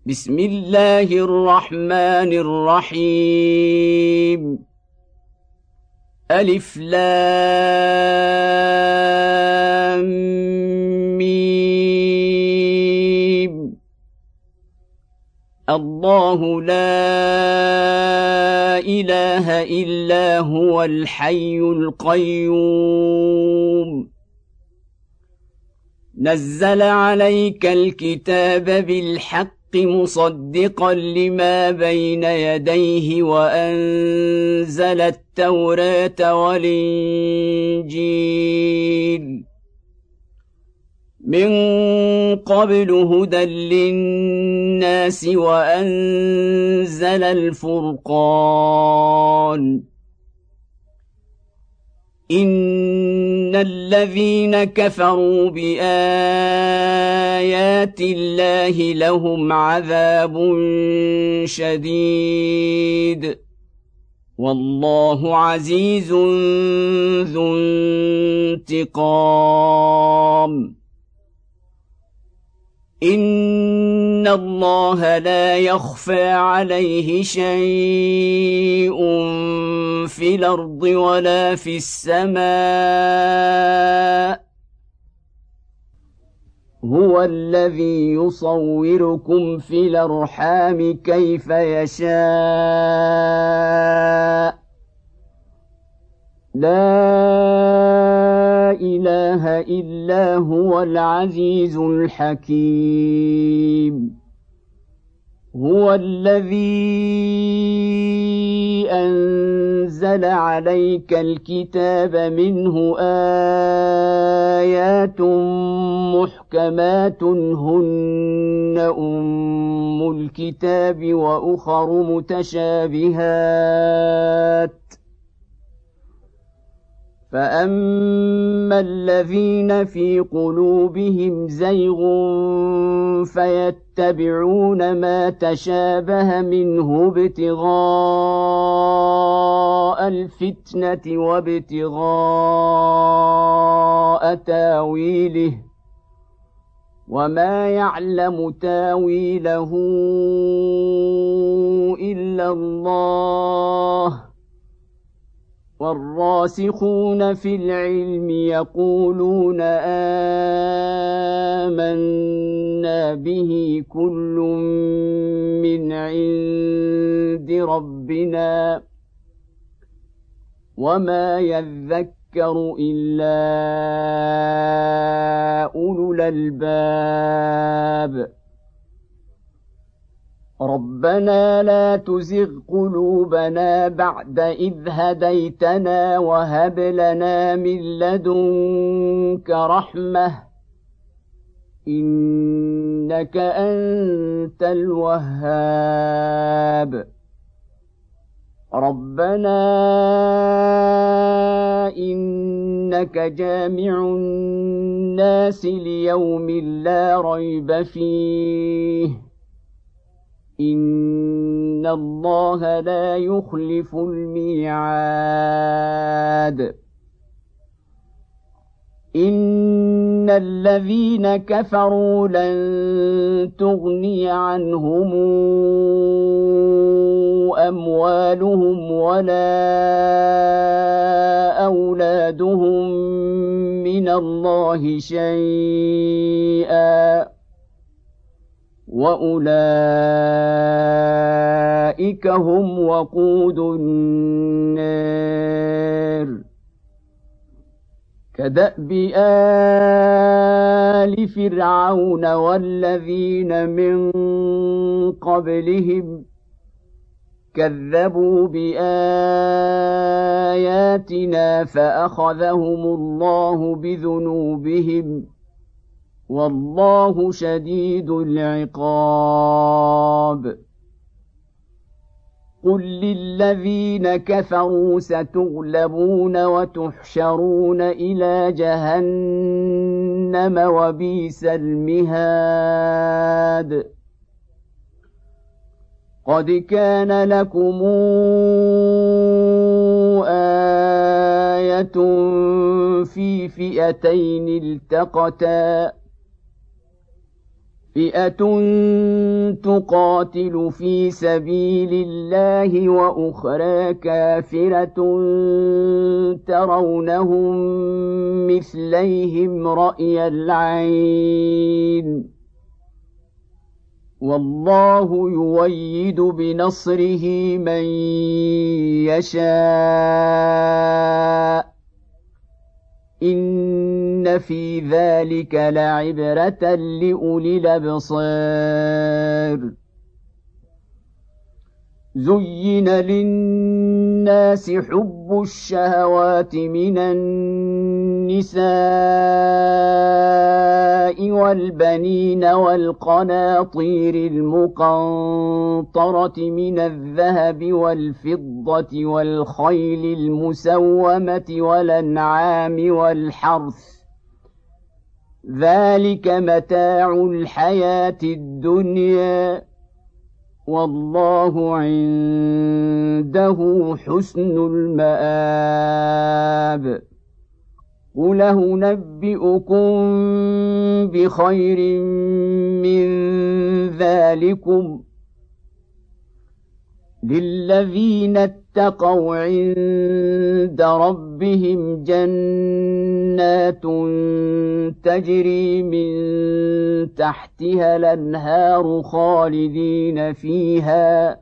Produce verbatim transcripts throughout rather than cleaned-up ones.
بسم الله الرحمن الرحيم ألف لام ميم الله لا إله إلا هو الحي القيوم نزل عليك الكتاب بالحق مصدقا لما بين يديه وأنزل التوراة والإنجيل من قبل هدى للناس وأنزل الفرقان إن الذين كفروا بآيات الله لهم عذاب شديد والله عزيز ذو انتقام إن الله لا يخفى عليه شيء في الأرض ولا في السماء هو الذي يصوركم في الأرحام كيف يشاء لا إله إلا هو العزيز الحكيم هو الذي أنزل عليك الكتاب منه آيات محكمات هن أم الكتاب وأخر متشابهات فأما الذين في قلوبهم زيغ فيتبعون ما تشابه منه ابتغاء الفتنة وابتغاء تاويله وما يعلم تاويله إلا الله والراسخون في العلم يقولون آمنا به كل من عند ربنا وما يذكر إلا أولو الألباب ربنا لا تزغ قلوبنا بعد إذ هديتنا وهب لنا من لدنك رحمة إنك أنت الوهاب ربنا إنك جامع الناس ليوم لا ريب فيه إن الله لا يخلف الميعاد إن الذين كفروا لن تغني عنهم أموالهم ولا أولادهم من الله شيئا وأولئك هم وقود النار كدأب آل فرعون والذين من قبلهم كذبوا بآياتنا فأخذهم الله بذنوبهم والله شديد العقاب قل للذين كفروا ستغلبون وتحشرون إلى جهنم وبئس المهاد قد كان لكم آية في فئتين التقتا فئة تقاتل في سبيل الله وأخرى كافرة ترونهم مثليهم رأي العين والله يؤيد بنصره من يشاء إن في ذلك لعبرة لأولي الأبصار زين للناس حب الشهوات من النساء والبنين والقناطير المقنطرة من الذهب والفضة والخيل المسومة والأنعام والحرث ذلك متاع الحياة الدنيا والله عنده حسن المآب قل أنبئكم بخير من ذلكم للذين اتقوا عند ربهم جنات تجري من تحتها الأنهار خالدين فيها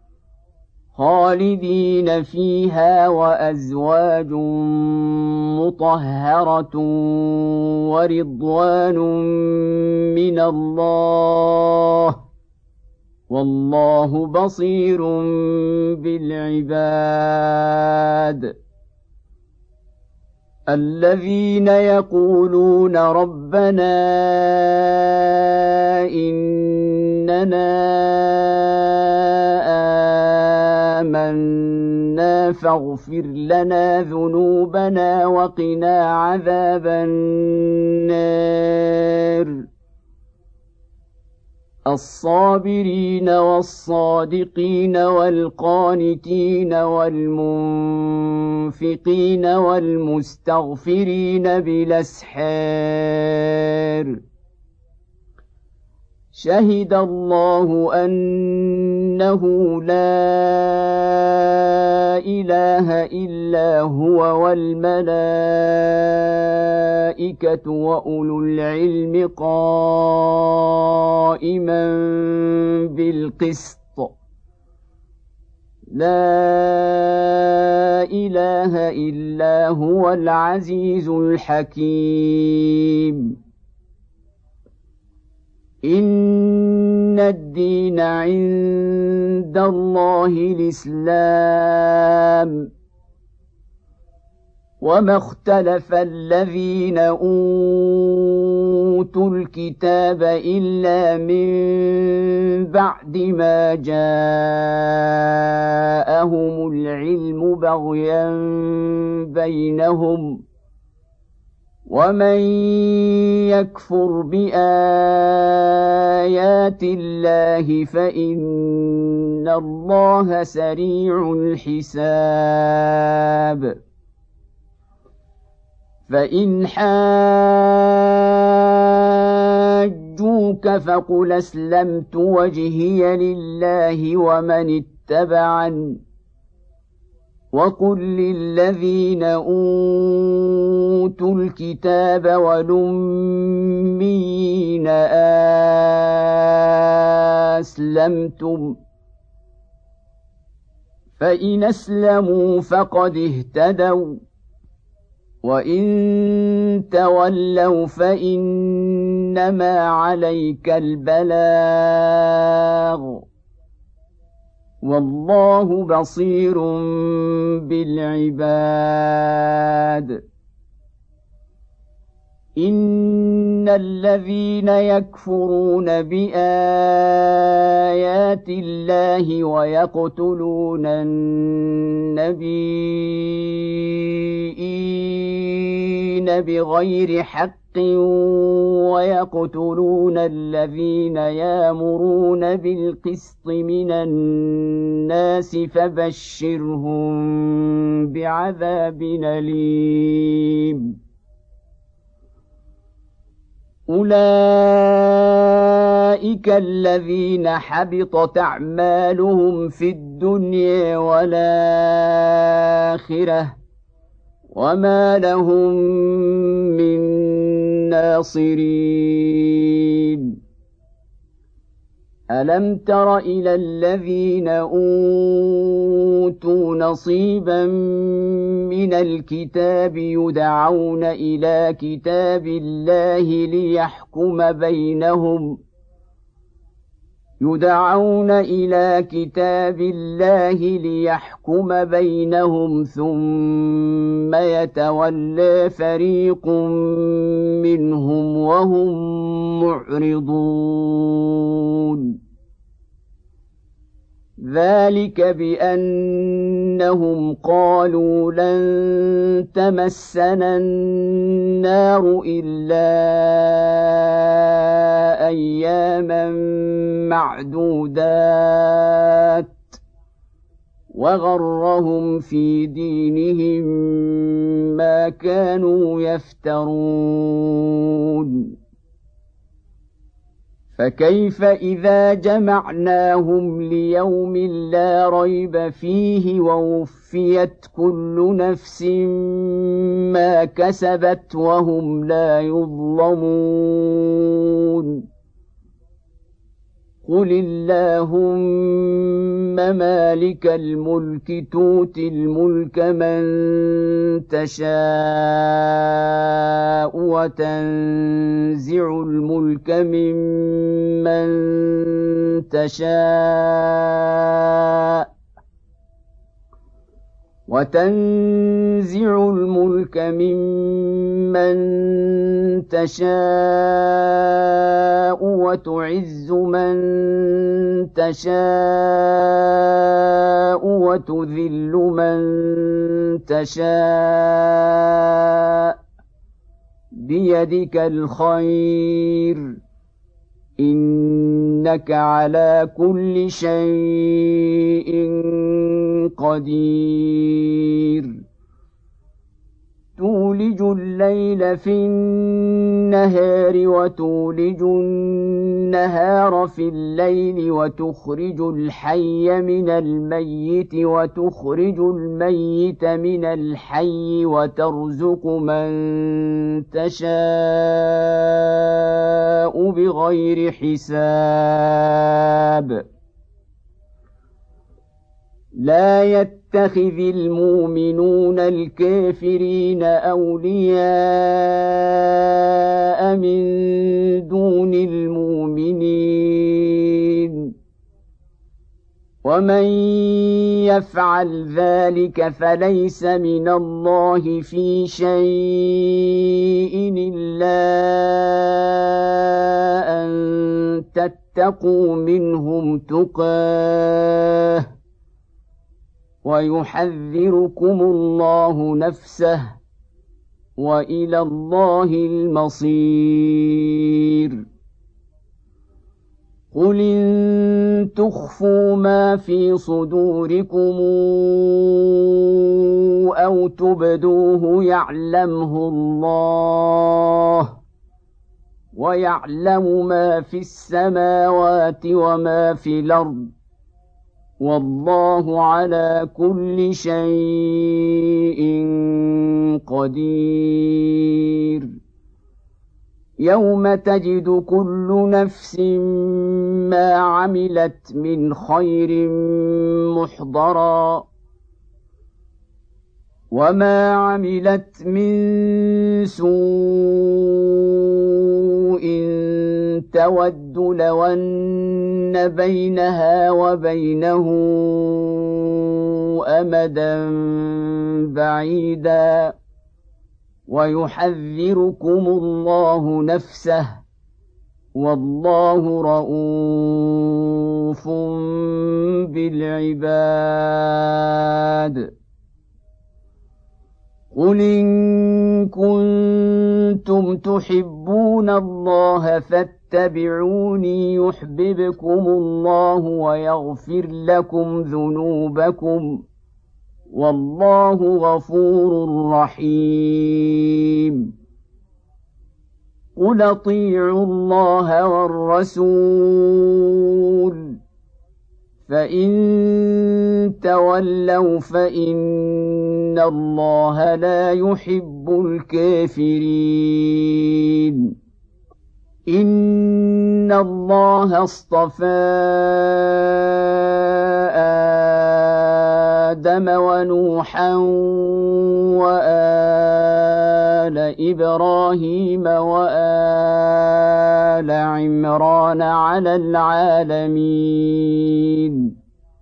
خالدين فيها وأزواج مطهرة ورضوان من الله والله بصير بالعباد الذين يقولون ربنا إننا آمنا فاغفر لنا ذنوبنا وقنا عذاب النار الصابرين والصادقين والقانتين والمنفقين والمستغفرين بالأسحار شهد الله أنه لا إله إلا هو والملائكة وأولو العلم قائما بالقسط لا إله إلا هو العزيز الحكيم إن الدين عند الله الإسلام وما اختلف الذين أوتوا الكتاب إلا من بعد ما جاءهم العلم بغيا بينهم ومن يكفر بآيات الله فإن الله سريع الحساب فإن حاجوك فقل أسلمت وجهي لله ومن اتبعني وقل للذين أوتوا الكتاب والأميين أسلمتم فإن أسلموا فقد اهتدوا وإن تولوا فإنما عليك البلاغ والله بصير بالعباد إن الذين يكفرون بآيات الله ويقتلون النبيين بغير حق ويقتلون الذين يأمرون بالقسط من الناس فبشرهم بعذاب أليم أولئك الذين حبطت أعمالهم في الدنيا والآخرة وما لهم من ناصرين. ألم تر إلى الذين أوتوا نصيبا من الكتاب يدعون إلى كتاب الله ليحكم بينهم يدعون إلى كتاب الله ليحكم بينهم ثم يتولى فريق منهم وهم معرضون. ذلك بأنهم قالوا لن تمسنا النار إلا أياما معدودات وغرهم في دينهم ما كانوا يفترون. فكيف إذا جمعناهم ليوم لا ريب فيه ووفيت كل نفس ما كسبت وهم لا يظلمون. قل اللهم مالك الملك تؤتي الملك من تشاء وتنزع الملك ممن تشاء وتنزع الملك ممن تشاء وتعز من تشاء وتذل من تشاء بيدك الخير إنك على كل شيء قدير. تولج الليل في النهار وتولج النهار في الليل وتخرج الحي من الميت وتخرج الميت من الحي وترزق من تشاء بغير حساب. لا يتخذ المؤمنون الكافرين أولياء من دون المؤمنين ومن يفعل ذلك فليس من الله في شيء إلا أن تتقوا منهم تقاه ويحذركم الله نفسه وإلى الله المصير. قل إن تخفوا ما في صدوركم أو تبدوه يعلمه الله ويعلم ما في السماوات وما في الأرض والله على كل شيء قدير. يوم تجد كل نفس ما عملت من خير محضرا وما عملت من سوء تود لو أن بينها وبينه أمدا بعيدا ويحذركم الله نفسه والله رءوف بالعباد. قل إن كنتم تحبون الله فاتبعوني يحببكم الله ويغفر لكم ذنوبكم والله غفور رحيم. قل اطيعوا الله والرسول فإن تولوا فإن الله لا يحب الكافرين إن الله اصطفى آدم ونوحا وآل إبراهيم وآل عمران على العالمين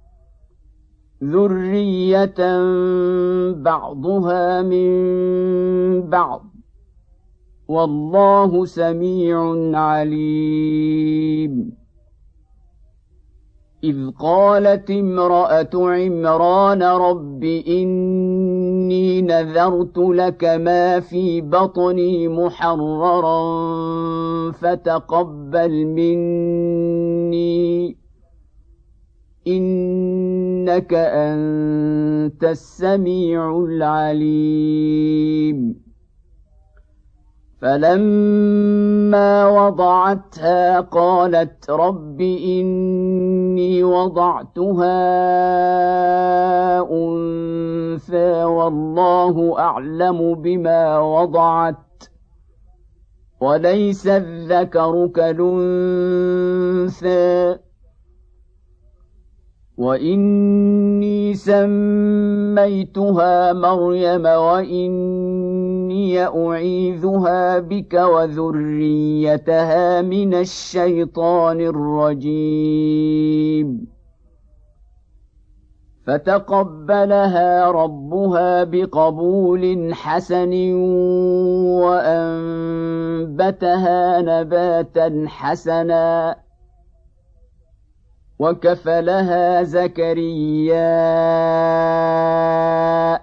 ذرية بعضها من بعض والله سميع عليم إذ قالت امرأة عمران رب إني نذرت لك ما في بطني محررا فتقبل مني إنك أنت السميع العليم فلما وضعتها قالت رب إني وضعتها أنثى والله أعلم بما وضعت وليس الذكر كالأنثى وإني سميتها مريم وإني أعيذها بك وذريتها من الشيطان الرجيم فتقبلها ربها بقبول حسن وأنبتها نباتا حسنا وكفلها زكريا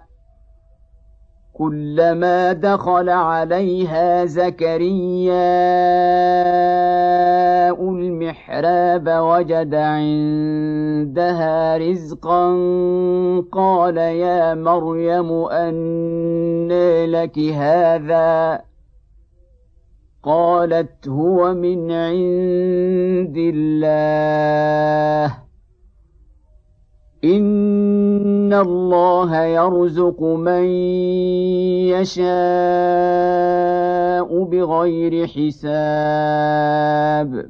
كلما دخل عليها زكريا المحراب وجد عندها رزقا قال يا مريم أنى لك هذا قالت هو من عند الله إن الله يرزق من يشاء بغير حساب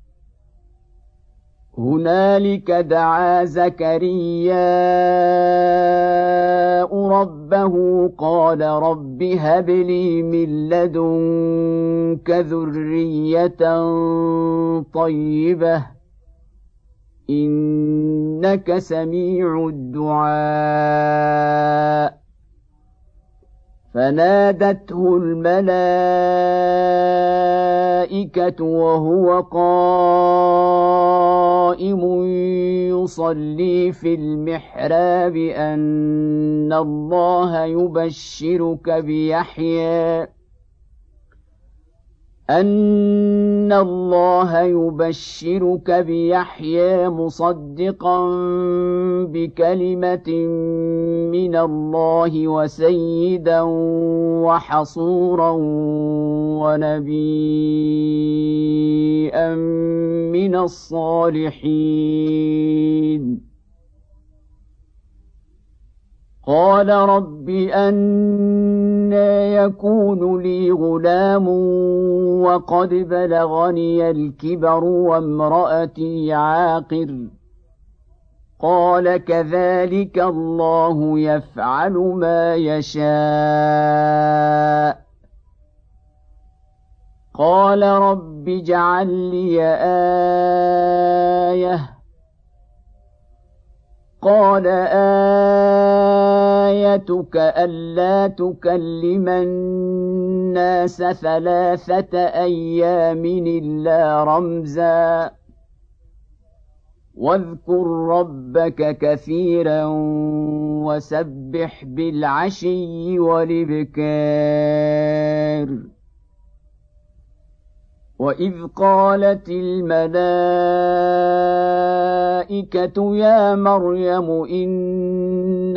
هنالك دعا زكرياء ربه قال رب هب لي من لدنك ذرية طيبة إنك سميع الدعاء فنادته الملائكة وهو قائم يصلي في المحراب أن الله يبشرك بيحيى أن الله يبشرك بيحيى مصدقا بكلمة من الله وسيدا وحصورا ونبيا من الصالحين قال رب أنى يكون لي غلام وقد بلغني الكبر وامرأتي عاقر قال كذلك الله يفعل ما يشاء قال رب اجعل لي آية قال آيتك ألا تكلم الناس ثلاثة أيام إلا رمزا واذكر ربك كثيرا وسبح بالعشي والإبكار وإذ قالت الملائكة يا مريم إن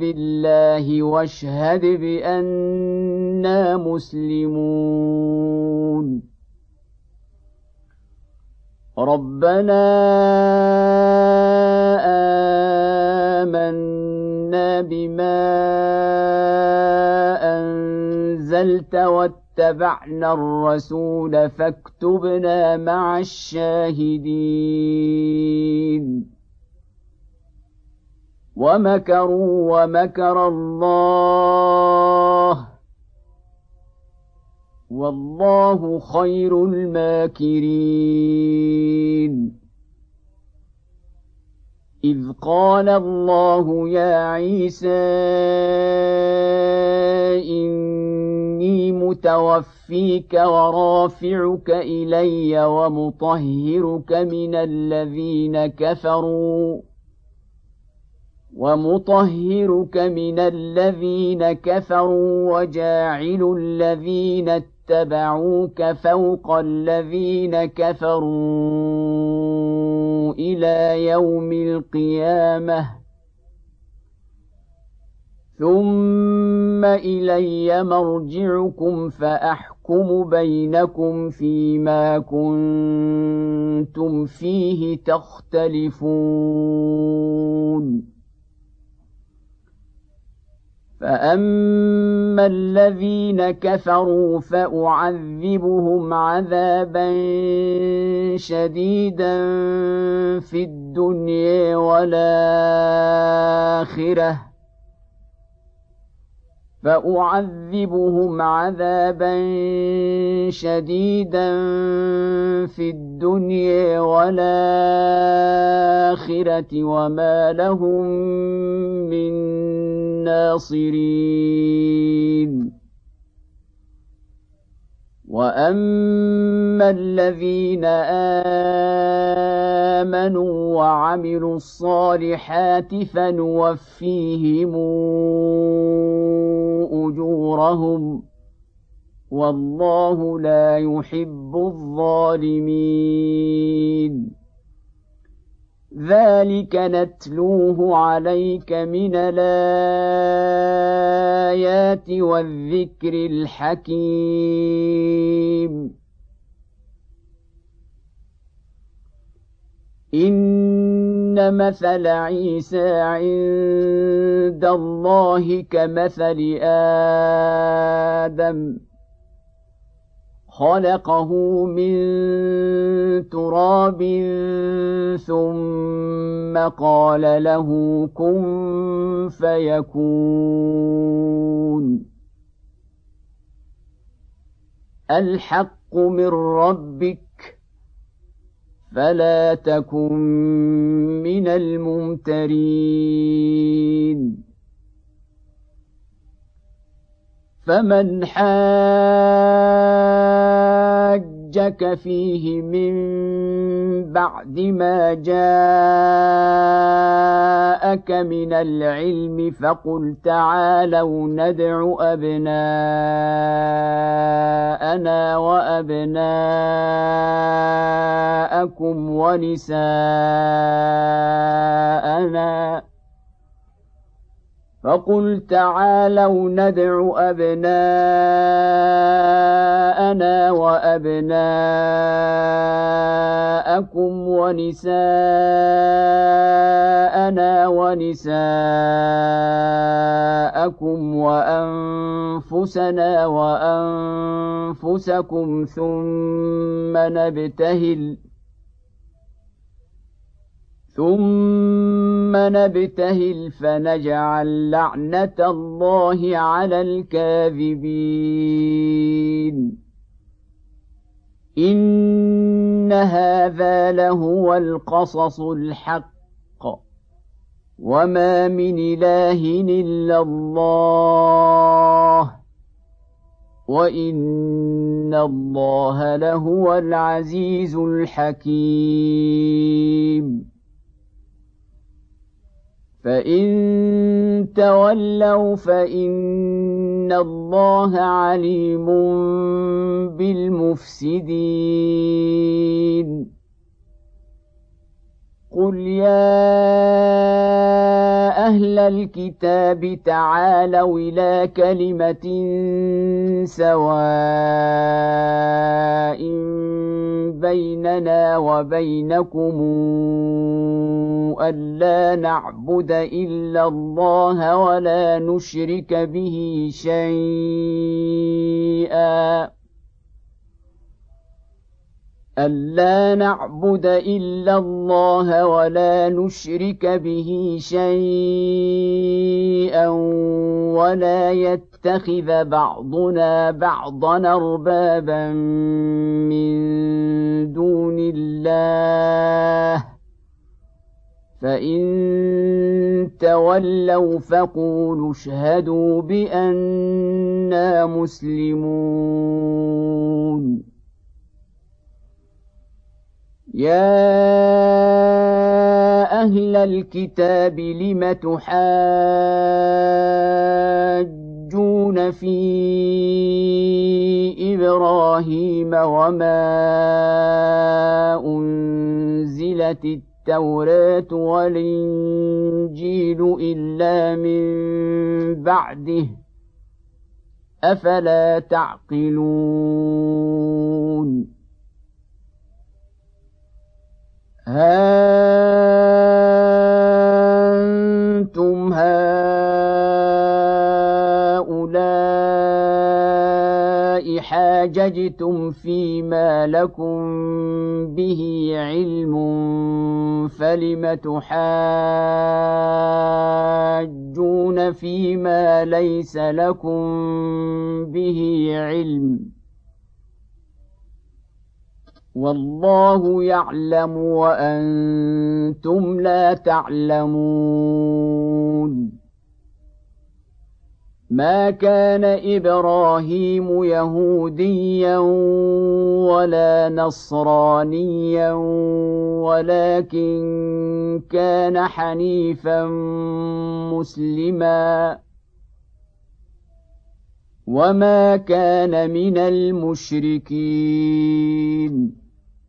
بالله واشهد بأننا مسلمون ربنا آمنا بما أنزلت واتبعنا الرسول فاكتبنا مع الشاهدين ومكروا ومكر الله والله خير الماكرين إذ قال الله يا عيسى إني متوفيك ورافعك إلي ومطهرك من الذين كفروا ومطهرك من الذين كفروا وجاعل الذين اتبعوك فوق الذين كفروا إلى يوم القيامة ثم إلي مرجعكم فأحكم بينكم فيما كنتم فيه تختلفون فأما الذين كفروا فأعذبهم عذابا شديدا في الدنيا والآخرة فأعذبهم عذابا شديدا في الدنيا والآخرة وما لهم من ناصرين وأما الذين آمنوا وعملوا الصالحات فنوفيهم أجورهم والله لا يحب الظالمين ذلك نتلوه عليك من الآيات والذكر الحكيم إن مثل عيسى عند الله كمثل آدم خلقه من تراب ثم قال له كن فيكون الحق من ربك فلا تكن من الممترين فمن حاجك فيه من بعد ما جاءك من العلم فقل تعالوا ندع أبناءنا وأبناءكم ونساءنا فقل تعالوا ندع أبناءنا وأبناءكم ونساءنا ونساءكم وأنفسنا وأنفسكم ثم نبتهل ثم نبتهل فنجعل لعنة الله على الكاذبين إن هذا لهو القصص الحق وما من إله إلا الله وإن الله لهو العزيز الحكيم فإن تولوا فإن الله عليم بالمفسدين قل يا أهل الكتاب تعالوا إلى كلمة سواء بيننا وبينكم ألا نعبد إلا الله ولا نشرك به شيئا ألا نعبد إلا الله ولا نشرك به شيئا ولا يتخذ بعضنا بعضا أربابا من دون الله فإن تولوا فقولوا اشهدوا بأننا مسلمون يا أهل الكتاب لم تحاجون في إبراهيم وما أنزلت التوراة والإنجيل إلا من بعده أفلا تعقلون ها أنتم هؤلاء حاججتم فيما لكم به علم فلم تحاجون فيما ليس لكم به علم والله يعلم وأنتم لا تعلمون ما كان إبراهيم يهوديا ولا نصرانيا ولكن كان حنيفا مسلما وما كان من المشركين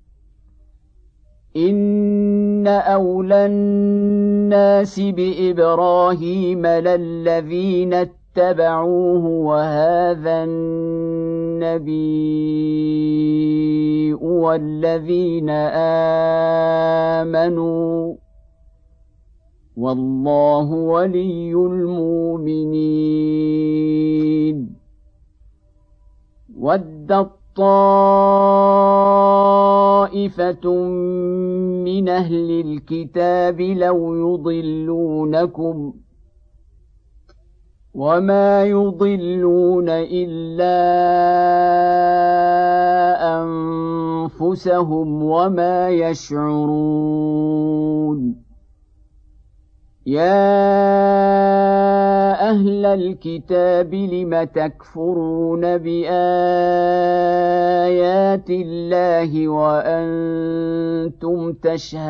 إن أولى الناس بإبراهيم للذين اتبعوه وهذا النبي والذين آمنوا والله ولي المؤمنين ودت طائفة من أهل الكتاب لو يضلونكم وما يضلون إلا أنفسهم وما يشعرون يا أهل الكتاب لم تكفرون بآيات الله وأنتم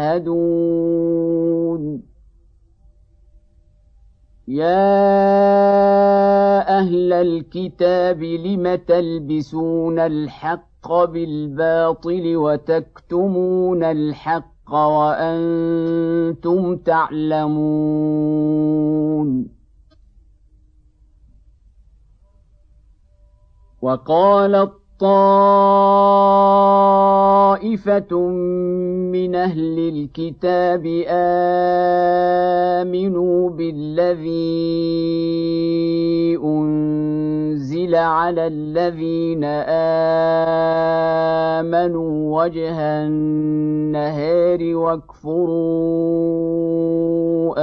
تشهدون يا أهل الكتاب لم تلبسون الحق بالباطل وتكتمون الحق وأنتم تعلمون وقالت طائفة من أهل الكتاب آمنوا بالذي أنزل على الذين آمنوا وجه النهار واكفروا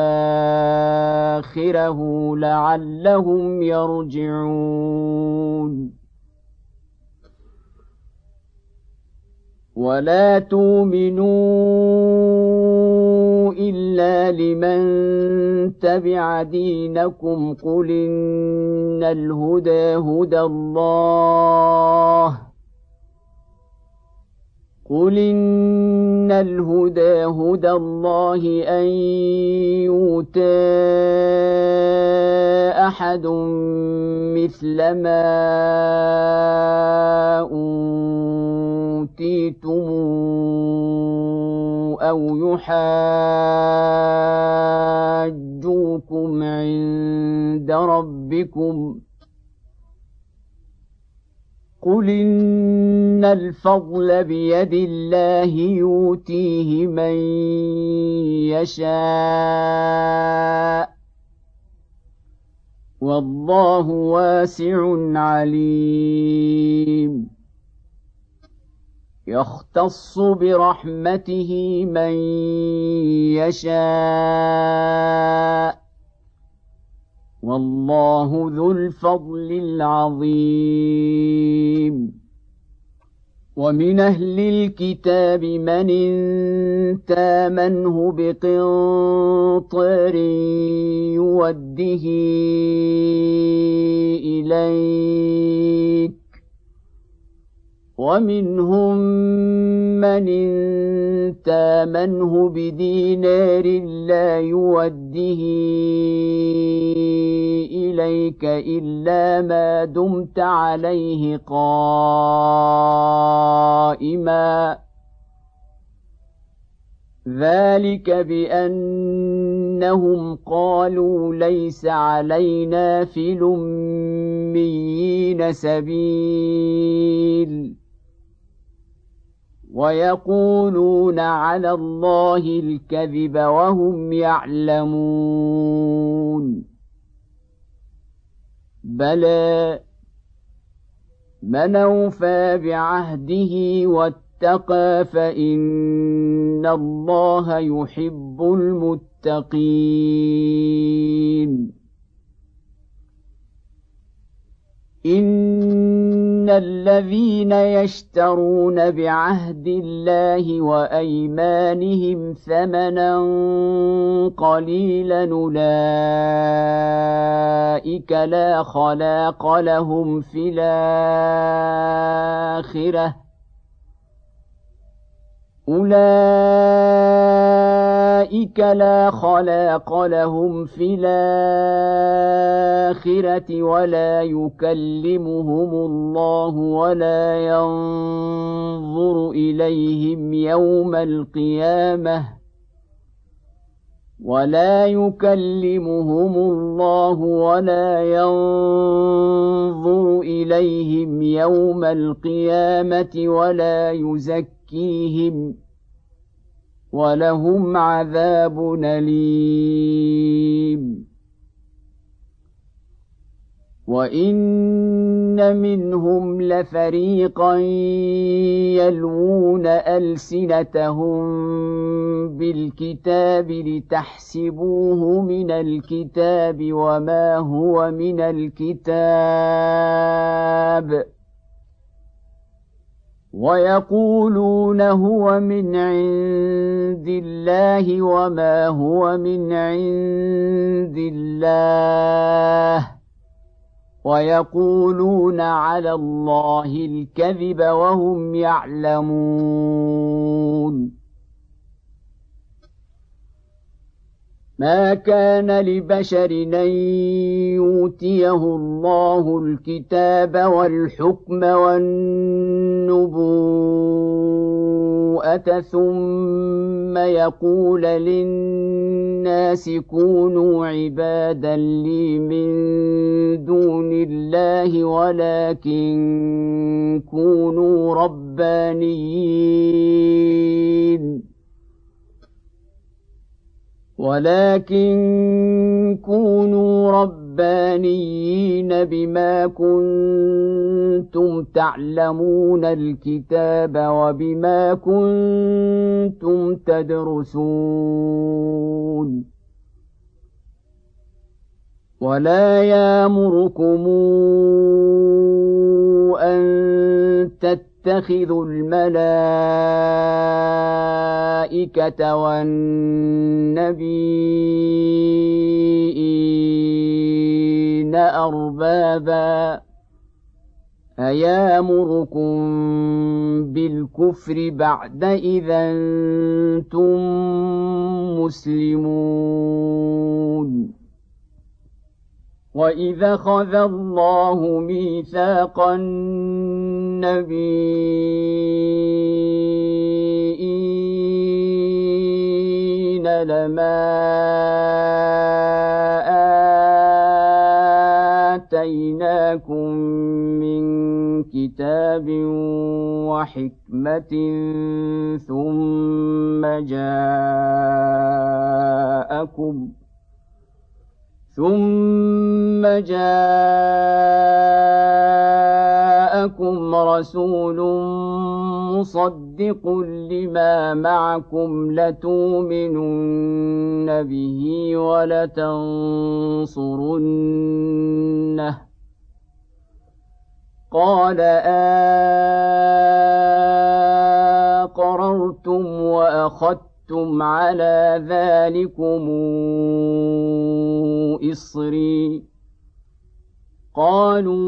آخره لعلهم يرجعون ولا تؤمنوا إلا لمن تبع دينكم قل إن الهدى هدى الله قل إن الهدى هدى الله أن يؤتى أحد مثل ما أوتيتم أو يحاجوكم عند ربكم قل إن الفضل بيد الله يؤتيه من يشاء والله واسع عليم يختص برحمته من يشاء والله ذو الفضل العظيم ومن أهل الكتاب من إن تامنه بقنطار يوده إليك ومنهم من إن تامنه بدينار لا يوده إليك إلا ما دمت عليه قائما ذلك بأنهم قالوا ليس علينا في الأميين سبيل ويقولون على الله الكذب وهم يعلمون بلى من أوفى بعهده واتقى فإن الله يحب المتقين إن الذين يشترون بعهد الله وأيمانهم ثمنا قليلا أولئك لا خلاق لهم في الآخرة أولئك لا خلاق لهم في الآخرة ولا يكلمهم الله ولا ينظر إليهم يوم القيامة ولا يكلمهم الله ولا ينظر إليهم يوم القيامة ولا يزكيهم ولهم عذاب أليم وإن منهم لفريقا يلوون ألسنتهم بالكتاب لتحسبوه من الكتاب وما هو من الكتاب ويقولون هو من عند الله وما هو من عند الله ويقولون على الله الكذب وهم يعلمون ما كان لبشر أن يؤتيه الله الكتاب والحكم والنبوءة ثم يقول للناس كونوا عبادا لي من دون الله ولكن كونوا ربانيين ولكن كونوا ربانيين بما كنتم تعلمون الكتاب وبما كنتم تدرسون ولا يأمركم أن تتخذوا الملائكة والنبيين أربابا أيامركم بالكفر بعد إذا أنتم مسلمون وإذا أخذ الله ميثاق النبيين لما آتيناكم من كتاب وحكمة ثم جاءكم ثم جاءكم رسول مصدق لما معكم لتؤمنن به ولتنصرنه قال أقررتم وأخذتم على ذلكم إصري قالوا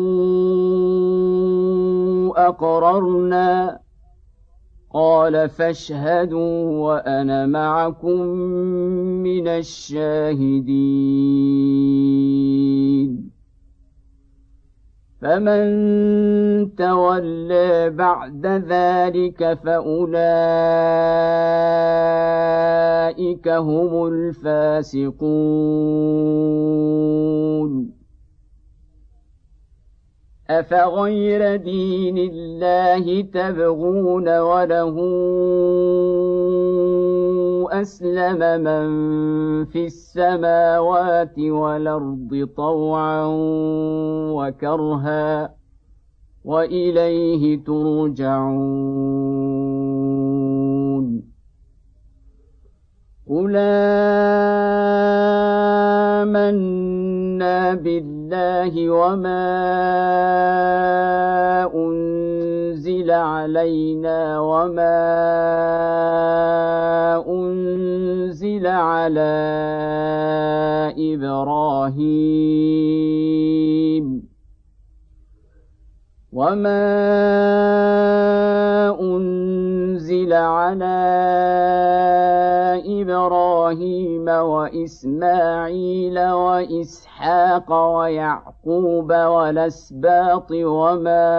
أقررنا قال فاشهدوا وأنا معكم من الشاهدين فمن تولى بعد ذلك فأولئك هم الفاسقون أفغير دين الله تبغون وله أسلم من في السماوات والأرض طوعا وكرها وإليه ترجعون قل آمنا بالله وما أنزل علينا وما أنزل على إبراهيم وما أنزل على إبراهيم وإسماعيل وإسحاق ويعقوب والأسباط وما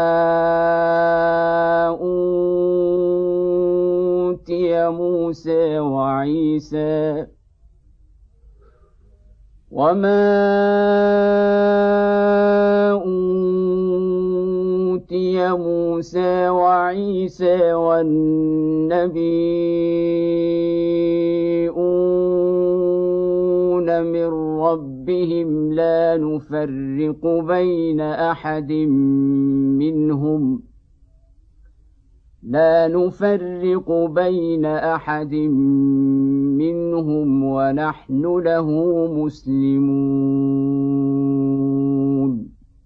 أوتي موسى وعيسى وما أوتي موسى وعيسى والنبيون من ربهم لا نفرق بين أحد منهم لا نفرق بين أحد منهم ونحن له مسلمون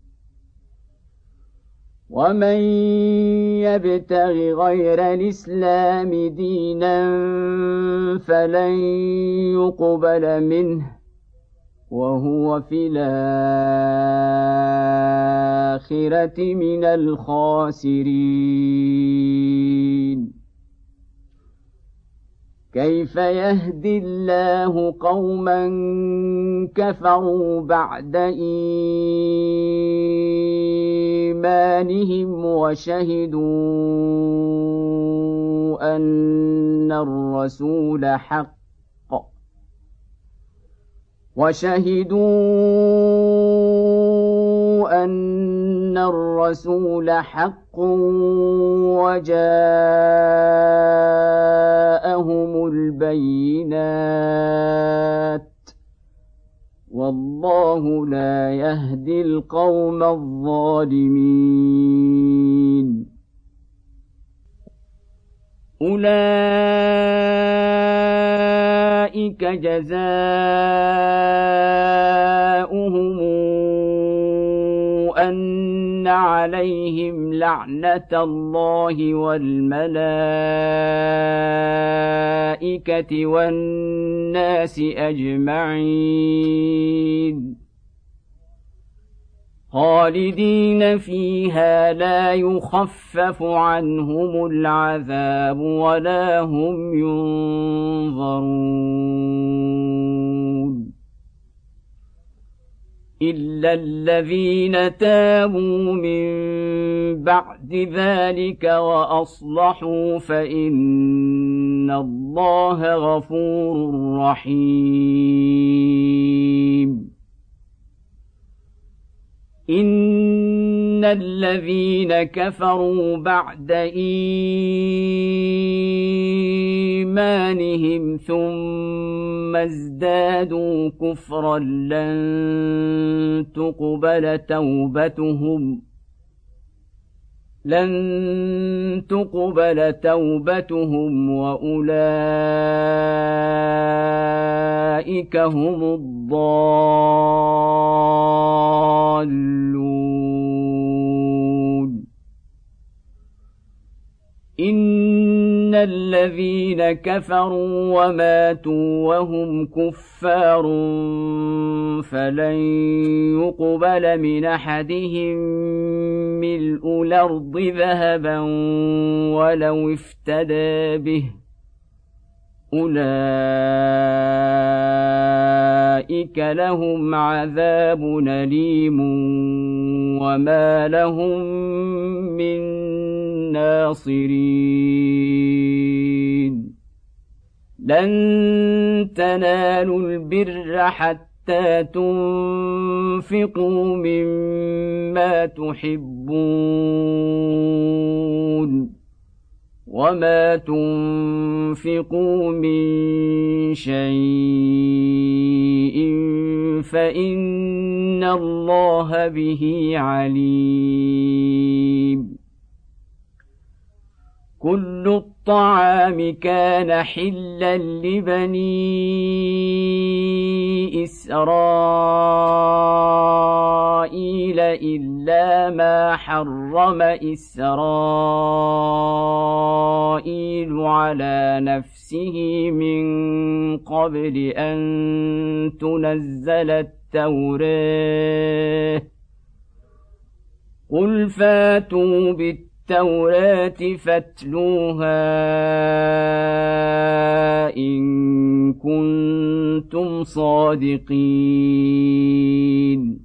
ومن يبتغ غير الإسلام دينا فلن يقبل منه وهو في الآخرة من الخاسرين كيف يهدي الله قوما كفروا بعد إيمانهم وشهدوا أن الرسول حق وشهدوا أن الرسول حق وجاءهم البينات والله لا يهدي القوم الظالمين أولئك جزاؤهم أن عليهم لعنة الله والملائكة والناس أجمعين خالدين فيها لا يخفف عنهم العذاب ولا هم ينظرون إلا الذين تابوا من بعد ذلك وأصلحوا فإن الله غفور رحيم إن الذين كفروا بعد إيمانهم ثم ازدادوا كفرا لن تقبل توبتهم لن تقبل توبتهم وأولئك هم الضالون إن الذين كفروا وماتوا وهم كفار فلن يقبل من أحدهم ملء الأرض ذهبا ولو افتدى به أولئك لهم عذاب أليم وما لهم من ناصرين لن تنالوا البر حتى تنفقوا مما تحبون وما تنفقوا من شيء فإن الله به عليم كل الطعام كان حلا لبني إسرائيل إلا ما حرم إسرائيل على نفسه من قبل أن تنزل التوراة قل فاتوا بالتوراة التوراة فاتلوها إن كنتم صادقين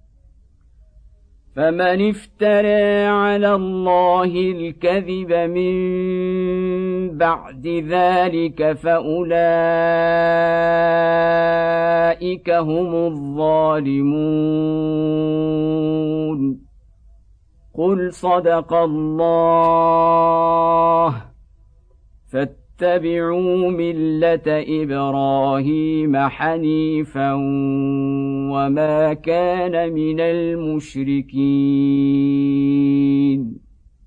فمن افترى على الله الكذب من بعد ذلك فأولئك هم الظالمون قل صدق الله فاتبعوا ملة إبراهيم حنيفا وما كان من المشركين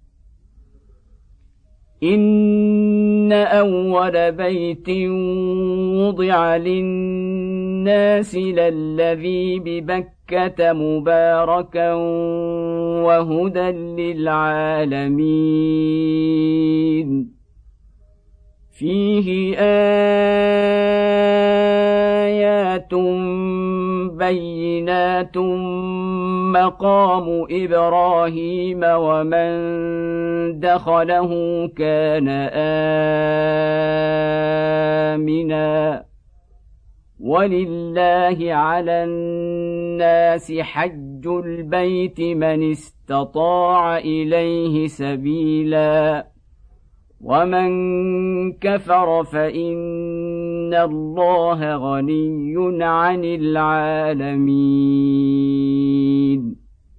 إن أول بيت وضع للناس للذي ببكة مباركا وهدى للعالمين فيه آيات بينات مقام إبراهيم ومن دخله كان آمنا ولله على الناس حج البيت من استطاع إليه سبيلا ومن كفر فإن الله غني عن العالمين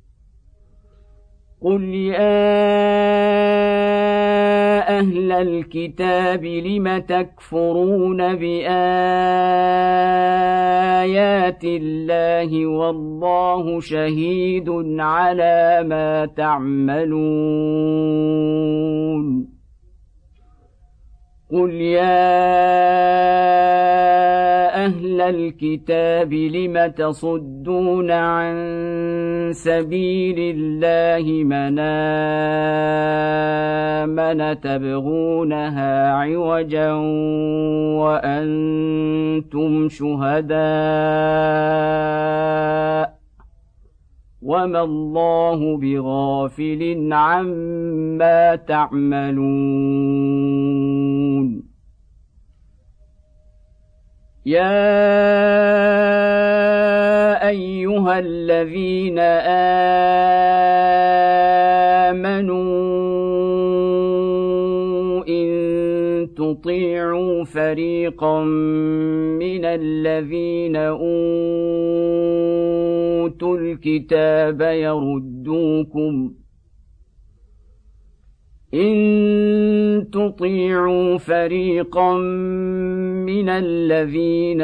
قل يا أهل الكتاب لم تكفرون بآيات الله والله شهيد على ما تعملون قل يا أهل الكتاب لم تصدون عن سبيل الله من آمن تبغونها عوجا وأنتم شهداء وما الله بغافل عما تعملون يا أيها الذين آمنوا إن تطيعوا فريقا من الذين أوتوا الكتاب يردوكم إن تطيعوا فريقا من الذين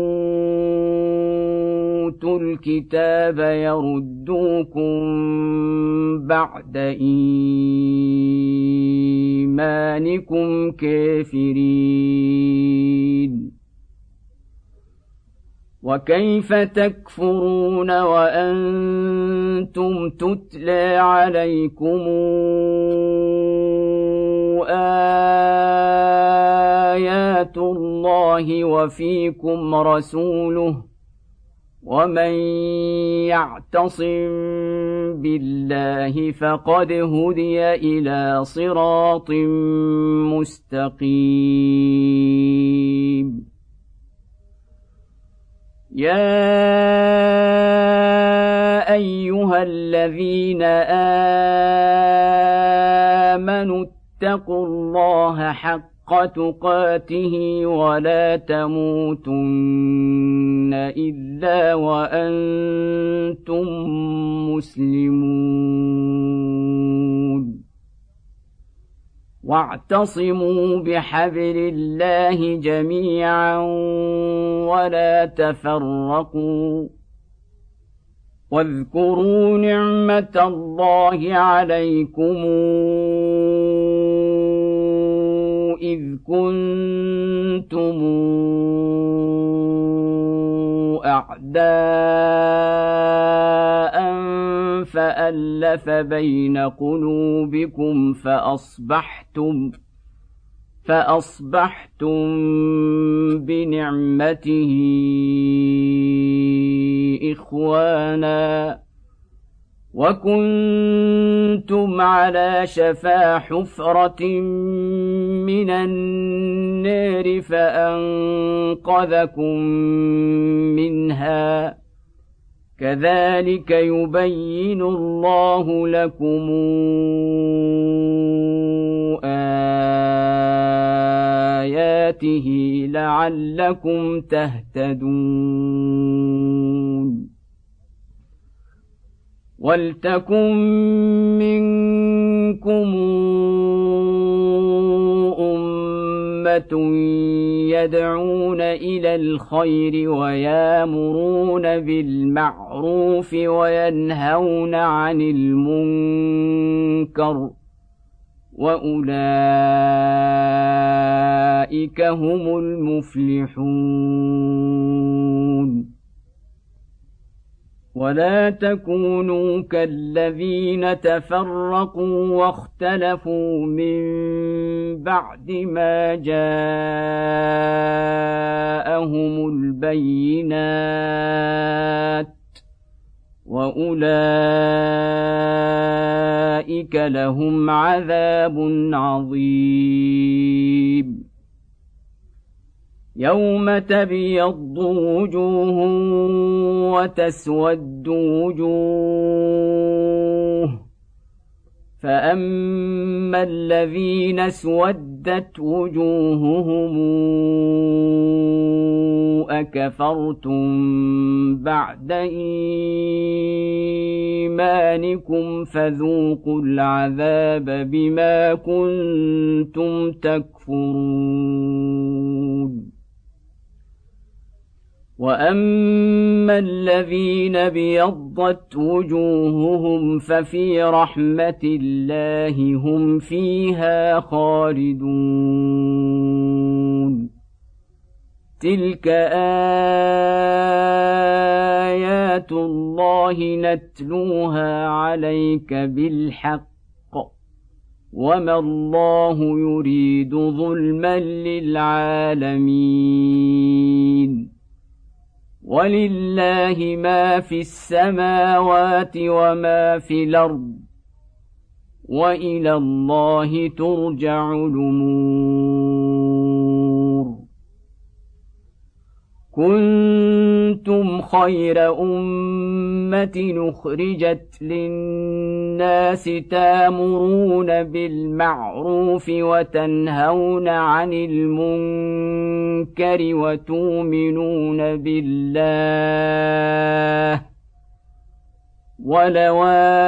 أوتوا الكتاب يردوكم بعد إيمانكم كافرين وكيف تكفرون وأنتم تتلى عليكم آيات الله وفيكم رسوله ومن يعتصم بالله فقد هدي إلى صراط مستقيم يا أيها الذين آمنوا اتقوا الله حق تقاته ولا تموتن إلا وأنتم مسلمون واعتصموا بحبل الله جميعا ولا تفرقوا واذكروا نعمة الله عليكم إذ كنتم أعداء فألف بين قلوبكم فأصبحتم فأصبحتم بنعمته إخوانا وكنتم على شفا حفرة من النار فأنقذكم منها كذلك يبين الله لكم آياته لعلكم تهتدون ولتكن منكم أمة يدعون إلى الخير ويامرون بالمعروف وينهون عن المنكر وأولئك هم المفلحون ولا تكونوا كالذين تفرقوا واختلفوا من بعد ما جاءهم البينات وأولئك لهم عذاب عظيم يوم تبيض وجوه وتسود وجوه فأما الذين اسودت وجوههم أكفرتم بعد إيمانكم فذوقوا العذاب بما كنتم تكفرون وأما الذين ابيضت وجوههم ففي رحمة الله هم فيها خالدون تلك آيات الله نتلوها عليك بالحق وما الله يريد ظلما للعالمين ولله ما في السماوات وما في الأرض وإلى الله ترجع الأمور. كنتم خير أمة أخرجت للناس تأمرون بالمعروف وتنهون عن المنكر وتؤمنون بالله ولو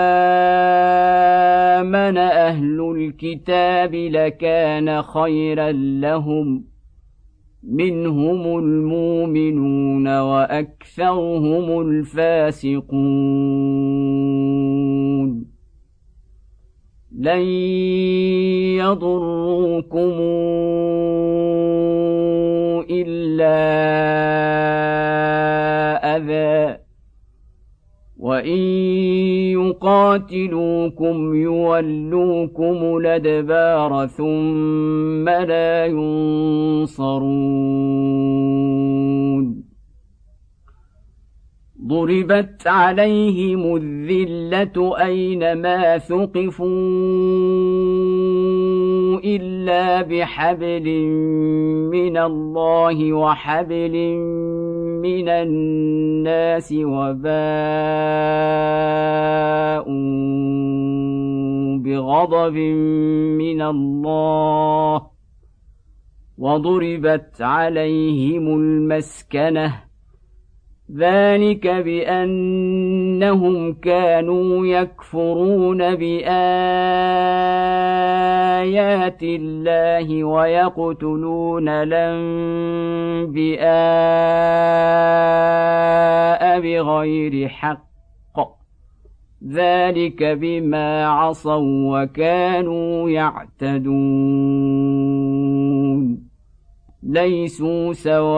آمن أهل الكتاب لكان خيرا لهم منهم المؤمنون وأكثرهم الفاسقون. لن يضروكم إلا أذى وإن يقاتلوكم يولوكم الأدبار ثم لا ينصرون. ضربت عليهم الذلة أينما ثقفوا إلا بحبل من الله وحبل من الناس وباءوا بغضب من الله وضربت عليهم المسكنة ذلك بأنهم كانوا يكفرون بآيات الله ويقتلون الأنبياء بغير حق ذلك بما عصوا وكانوا يعتدون. ليسوا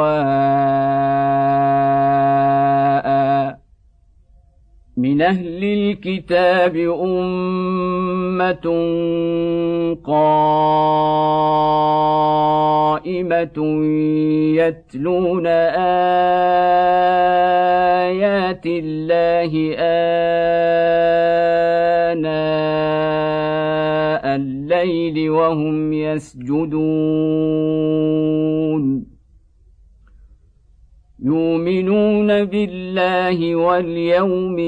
سواء من أهل الكتاب أمة قائمة يتلون آيات الله آناء الليل وهم يسجدون يؤمنون بالله واليوم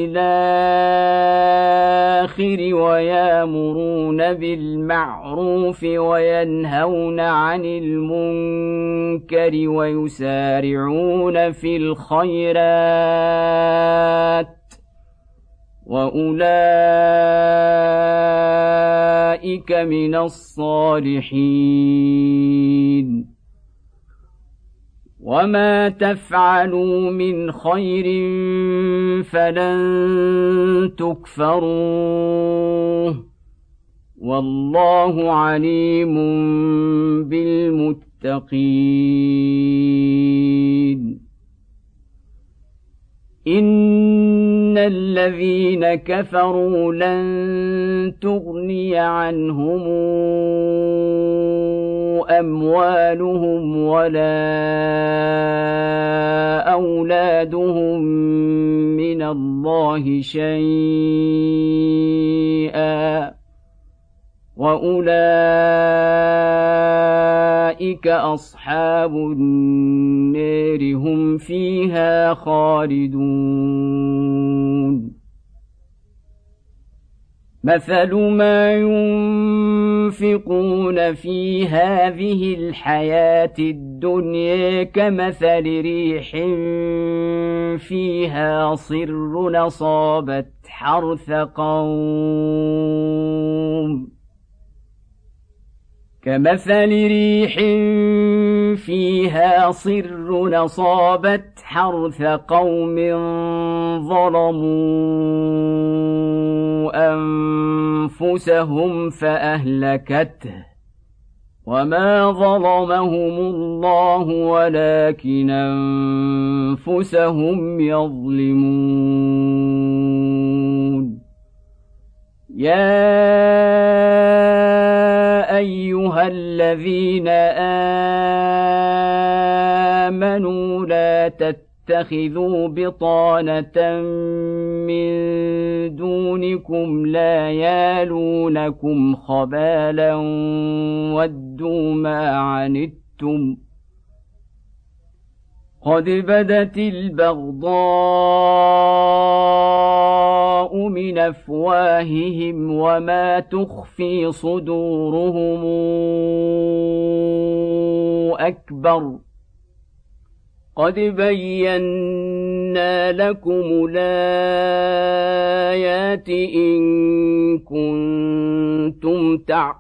الآخر ويأمرون بالمعروف وينهون عن المنكر ويسارعون في الخيرات وأولئك من الصالحين. وما تفعلوا من خير فلن تكفروه والله عليم بالمتقين. إن الذين كفروا لن تغني عنهم أموالهم ولا أولادهم من الله شيئا وأولئك أصحاب النار هم فيها خالدون. مثل ما ينفقون في هذه الحياة الدنيا كمثل ريح فيها صر أصابت حرث قوم كمثل ريح فيها صر أصابت حرث قوم ظلموا أنفسهم فأهلكته وما ظلمهم الله ولكن أنفسهم يظلمون. يا أيها الذين آمنوا لا تتبعوا تتخذوا بطانة من دونكم لا يالونكم خبالا ودوا ما عنتم قد بدت البغضاء من أفواههم وما تخفي صدورهم أكبر قد بينا لكم الآيات إن كنتم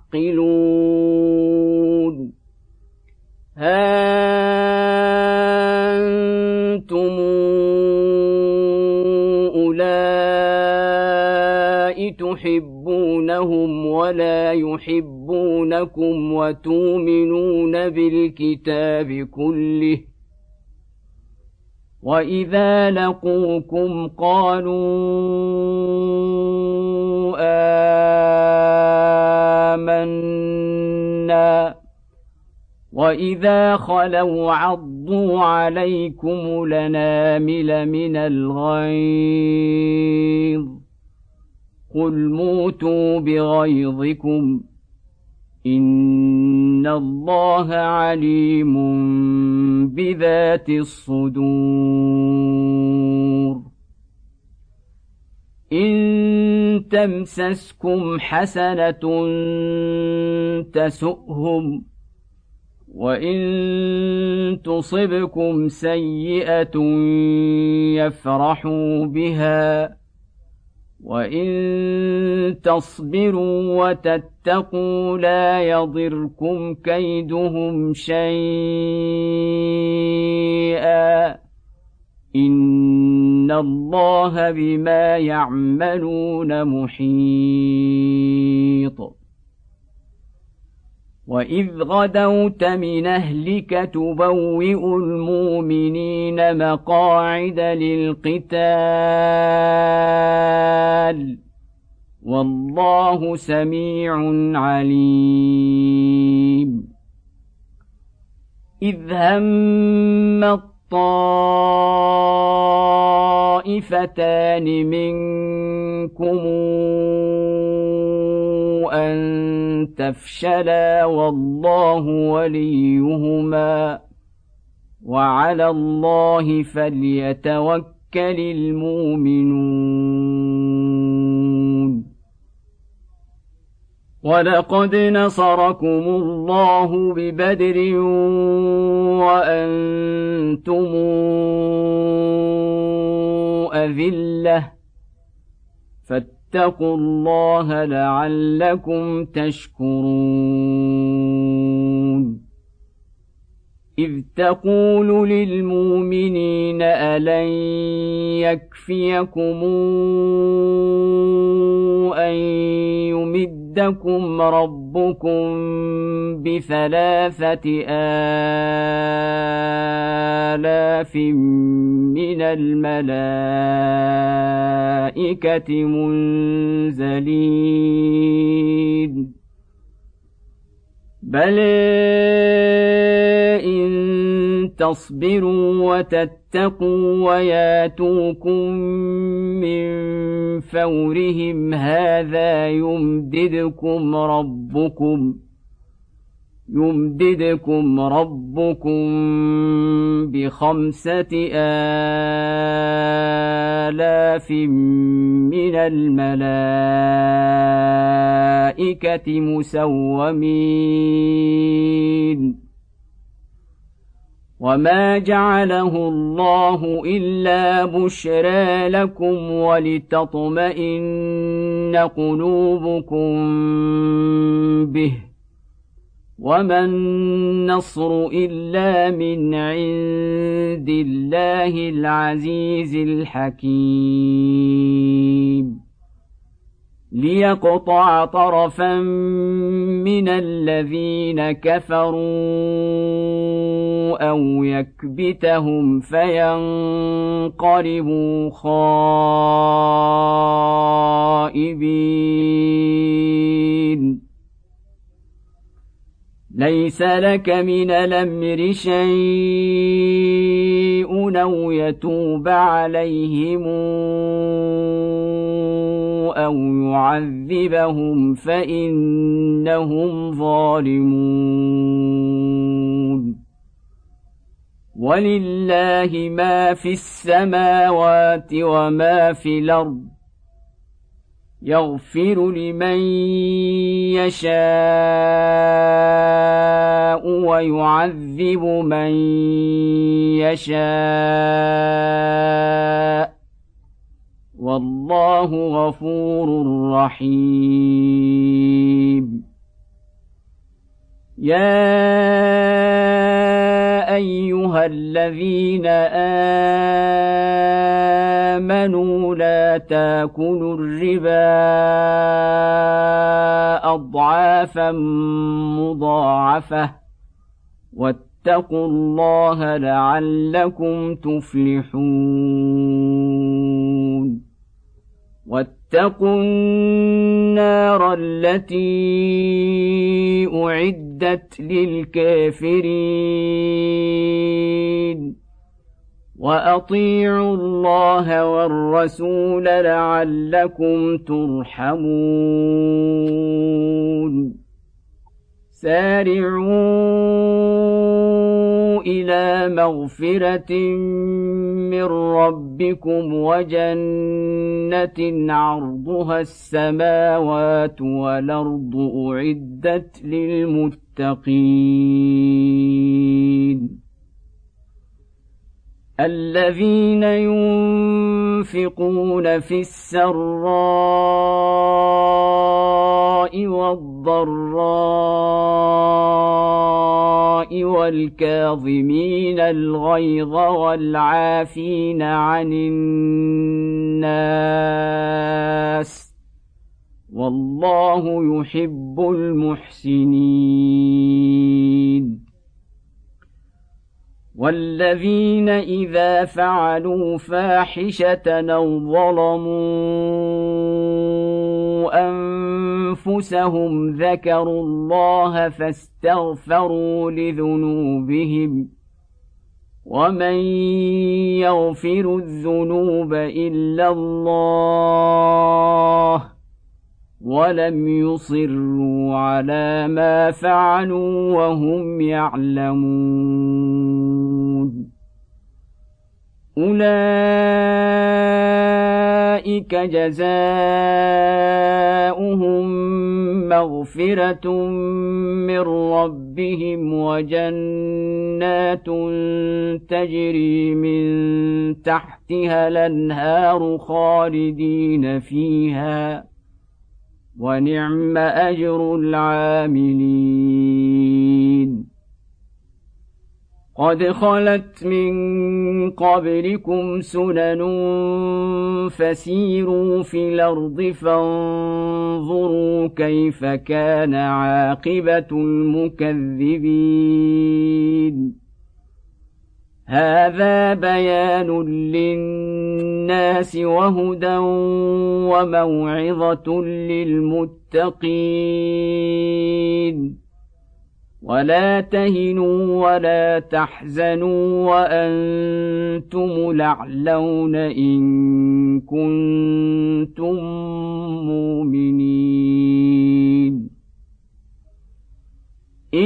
تعقلون ها أنتم أولئك تحبونهم ولا يحبونكم وتؤمنون بالكتاب كله وإذا لقوكم قالوا آمنا وإذا خلوا عضوا عليكم الأنامل من الغيظ قل موتوا بغيظكم إن الله عليم بذات الصدور إن تمسسكم حسنة تسؤهم وإن تصبكم سيئة يفرحوا بها وإن تصبروا وتتقوا لا يضركم كيدهم شيئا إن الله بما يعملون محيط وإذ غدوت من أهلك تبوئ المؤمنين مقاعد للقتال والله سميع عليم إذ هم الطائفتان منكم أن تفشلا والله وليهما وعلى الله فليتوكل المؤمنون ولقد نصركم الله ببدر وأنتم أذلة فاتقوا الله لعلكم تشكرون إذ تقول للمؤمنين ألن يكفيكم أن يمدكم ربكم بثلاثة آلاف من الملائكة منزلين بل إن تصبروا وتتقوا وياتوكم من فورهم هذا يمددكم ربكم يمددكم ربكم بخمسة آلاف من الملائكة مسومين وما جعله الله إلا بشرى لكم ولتطمئن قلوبكم به وما النصر إلا من عند الله العزيز الحكيم ليقطع طرفا من الذين كفروا أو يكبتهم فينقلبوا خائبين ليس لك من الأمر شيء أو يتوب عليهم أو يعذبهم فإنهم ظالمون ولله ما في السماوات وما في الأرض يغفر لمن يشاء ويعذب من يشاء والله غفور رحيم يا أيها الذين آمنوا لا تاكلوا الربا أضعافا مضاعفة واتقوا الله لعلكم تفلحون واتقوا النار التي أعدت للكافرين وأطيعوا الله والرسول لعلكم ترحمون سارعوا إلى مغفرة من ربكم وجنة عرضها السماوات والأرض أعدت للمتقين الذين ينفقون في السراء والضراء والكاظمين الغيظ والعافين عن الناس والله يحب المحسنين والذين إذا فعلوا فاحشة أو ظلموا أنفسهم ذكروا الله فاستغفروا لذنوبهم ومن يغفر الذنوب إلا الله ولم يصروا على ما فعلوا وهم يعلمون أولئك جزاؤهم مغفرة من ربهم وجنات تجري من تحتها الأنهار خالدين فيها ونعم أجر العاملين قد خلت من قبلكم سنن فسيروا في الأرض فانظروا كيف كان عاقبة المكذبين هذا بيان للناس وهدى وموعظة للمتقين ولا تهنوا ولا تحزنوا وأنتم الأعلون إن كنتم مؤمنين إن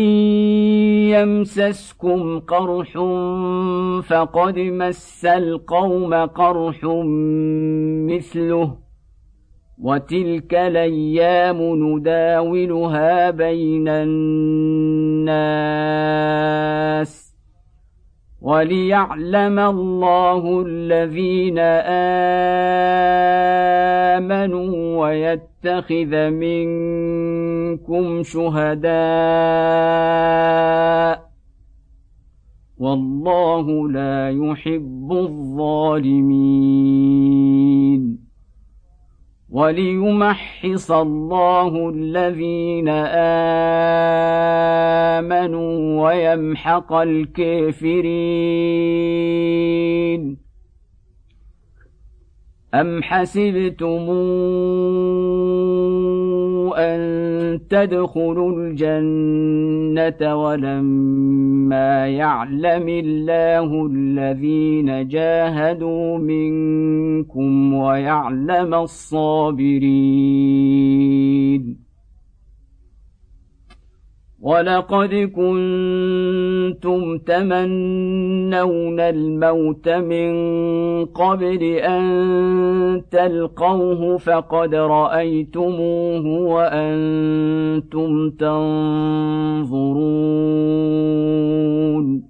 يمسسكم قرح فقد مس القوم قرح مثله وتلك الأيام نداولها بين الناس وليعلم الله الذين آمنوا ويتخذ منكم شهداء والله لا يحب الظالمين وليمحص الله الذين آمنوا ويمحق الكافرين أم حسبتم أن تدخلوا الجنة ولما يعلم الله الذين جاهدوا منكم ويعلم الصابرين ولقد كنتم تمنون الموت من قبل أن تلقوه فقد رأيتموه وأنتم تنظرون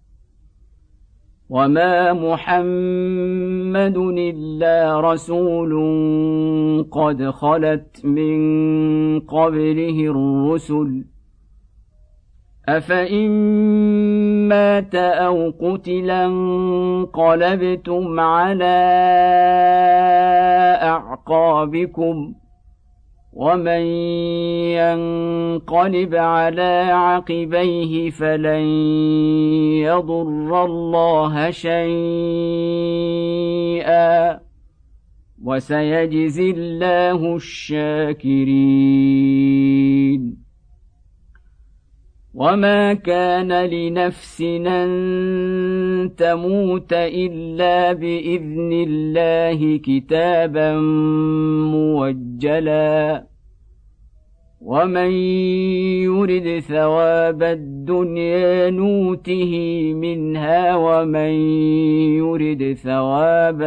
وما محمد إلا رسول قد خلت من قبله الرسل أفإن مات أو قتلا انقلبتم على أعقابكم ومن ينقلب على عقبيه فلن يضر الله شيئا وسيجزي الله الشاكرين وما كان لنفس أن تموت إلا بإذن الله كتابا موجلا ومن يرد ثواب الدنيا نوته منها ومن يرد ثواب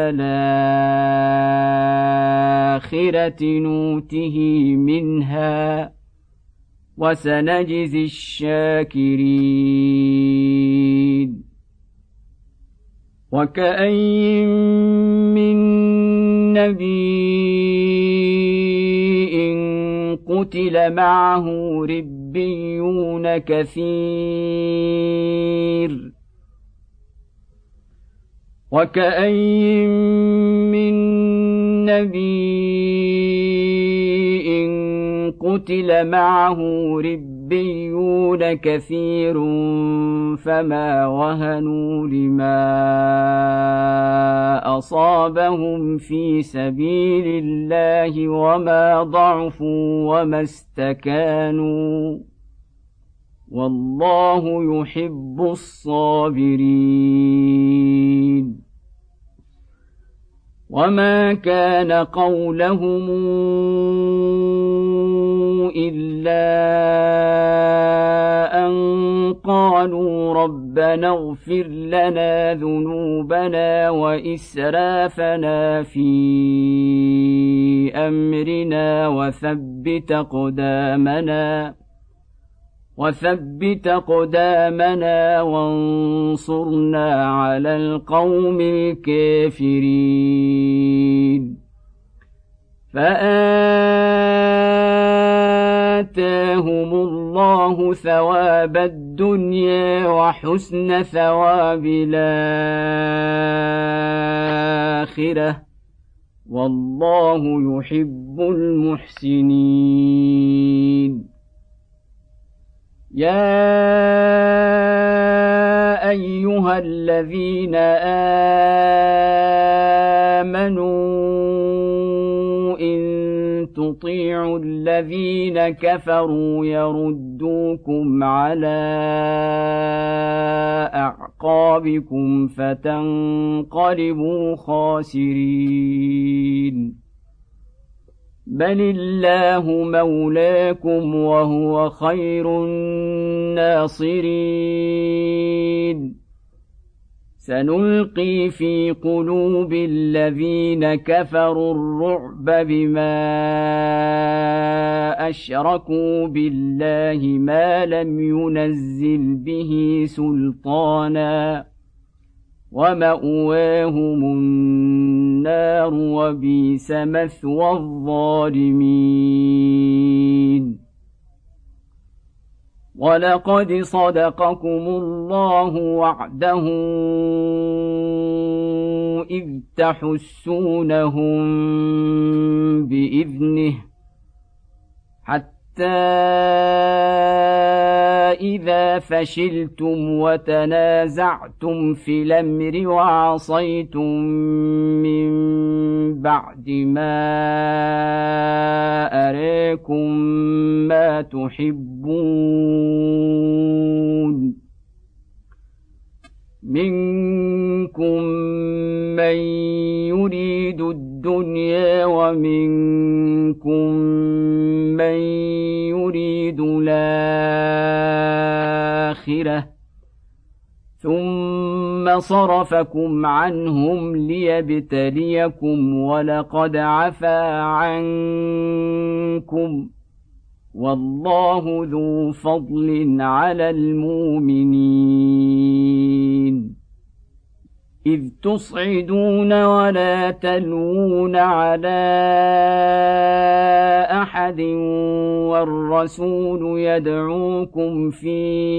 الآخرة نوته منها وسنجزي الشاكرين وكأين من نبي قتل معه ربيون كثير وكأين من نبي قتل معه ربيون كثير فما وهنوا لما أصابهم في سبيل الله وما ضعفوا وما استكانوا والله يحب الصابرين وما كان قولهم إلا أن قالوا ربنا اغفر لنا ذنوبنا وإسرافنا في أمرنا وثبت أقدامنا وثبت أقدامنا وانصرنا على القوم الكافرين فآتاهم الله ثواب الدنيا وحسن ثواب الآخرة والله يحب المحسنين يا أيها الذين آمنوا إن تطيعوا الذين كفروا يردوكم على أعقابكم فتنقلبوا خاسرين بل الله مولاكم وهو خير الناصرين سنلقي في قلوب الذين كفروا الرعب بما أشركوا بالله ما لم ينزل به سلطانا ومأواهم النار وبئس مثوى الظالمين ولقد صدقكم الله وعده إذ تحسونهم بإذنه حتى إذا فشلتم وتنازعتم في الأمر وعصيتم من بعد ما أريكم ما تحبون منكم من يريد الدنيا ومنكم من يريد الآخرة ثم صرفكم عنهم ليبتليكم ولقد عفا عنكم والله ذو فضل على المؤمنين إذ تصعدون ولا تلوون على أحد والرسول يدعوكم في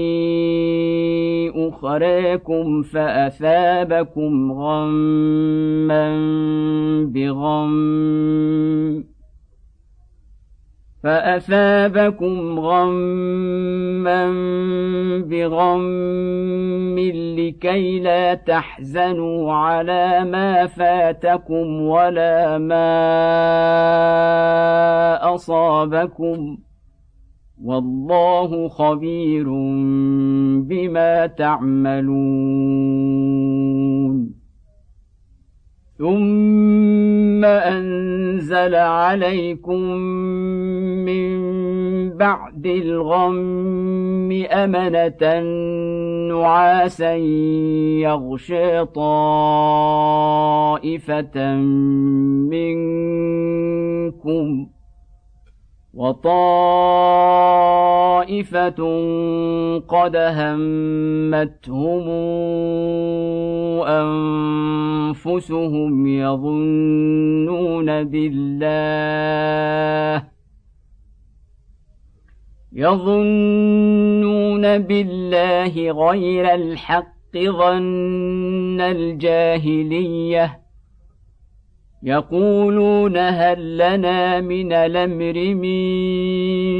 أخريكم فأثابكم غما بغم فأثابكم غما بغم لكي لا تحزنوا على ما فاتكم ولا ما أصابكم والله خبير بما تعملون ثم أنزل عليكم من بعد الغم أمنة نعاسا يغشي طائفة منكم وطائفة قد همتهم أنفسهم يظنون بالله يظنون بالله غير الحق ظن الجاهلية يقولون هل لنا من الأمر من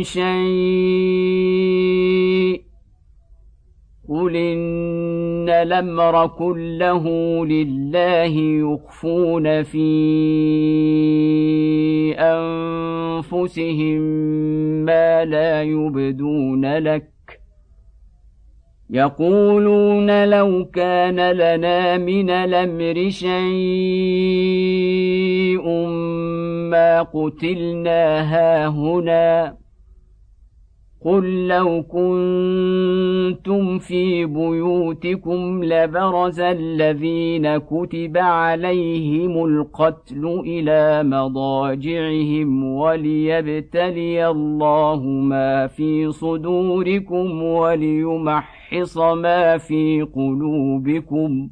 شيء قل إن الأمر كله لله يخفون في أنفسهم ما لا يبدون لك يقولون لو كان لنا من الأمر شيء ما قتلنا هاهنا قل لو كنتم في بيوتكم لبرز الذين كتب عليهم القتل إلى مضاجعهم وليبتلي الله ما في صدوركم وليمحص ما في قلوبكم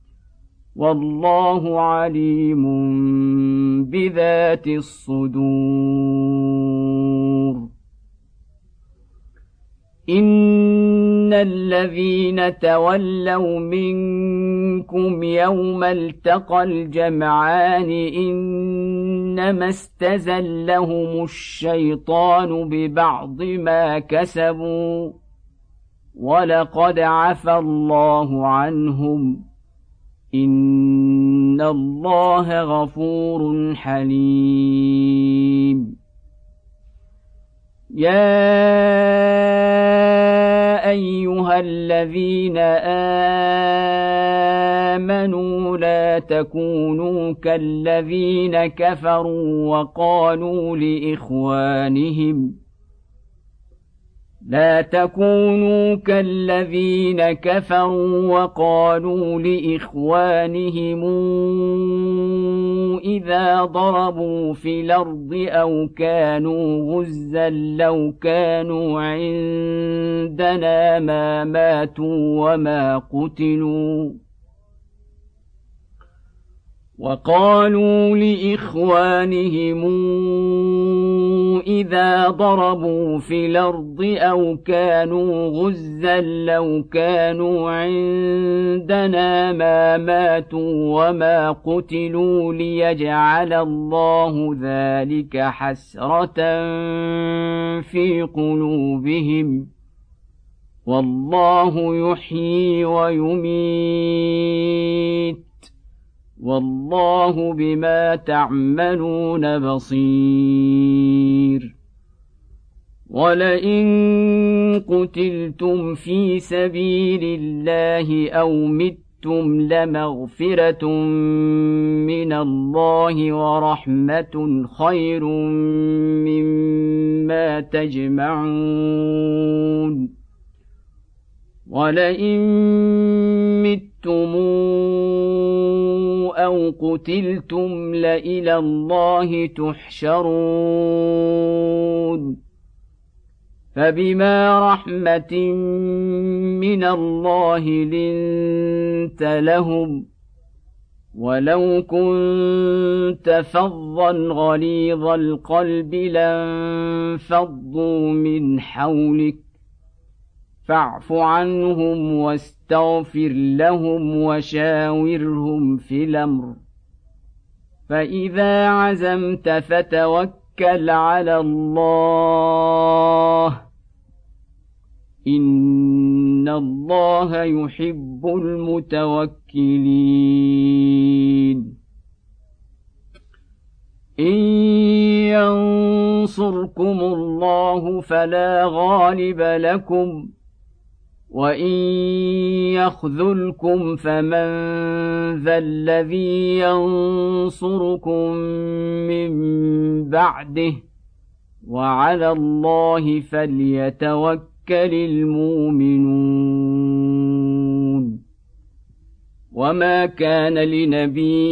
والله عليم بذات الصدور إن الذين تولوا منكم يوم التقى الجمعان إنما استزلهم الشيطان ببعض ما كسبوا ولقد عفى الله عنهم إن الله غفور حليم يا أيها الذين آمنوا لا تكونوا كالذين كفروا وقالوا لإخوانهم لا تكونوا كالذين كفروا وقالوا لإخوانهم إذا ضربوا في الأرض أو كانوا غزا لو كانوا عندنا ما ماتوا وما قتلوا وقالوا لإخوانهم إذا ضربوا في الأرض أو كانوا غزا لو كانوا عندنا ما ماتوا وما قتلوا ليجعل الله ذلك حسرة في قلوبهم والله يحيي ويميت والله بما تعملون بصير ولئن قتلتم في سبيل الله أو متم لمغفرة من الله ورحمة خير مما تجمعون ولئن متم أو قتلتم لإلى الله تحشرون فبما رحمة من الله لنت لهم ولو كنت فظا غليظ القلب لانفضوا من حولك فاعف عنهم واستغفر لهم وشاورهم في الأمر فإذا عزمت فتوكل على الله إن الله يحب المتوكلين إن ينصركم الله فلا غالب لكم وإن يخذلكم فمن ذا الذي ينصركم من بعده وعلى الله فليتوكل المؤمنون وما كان لنبي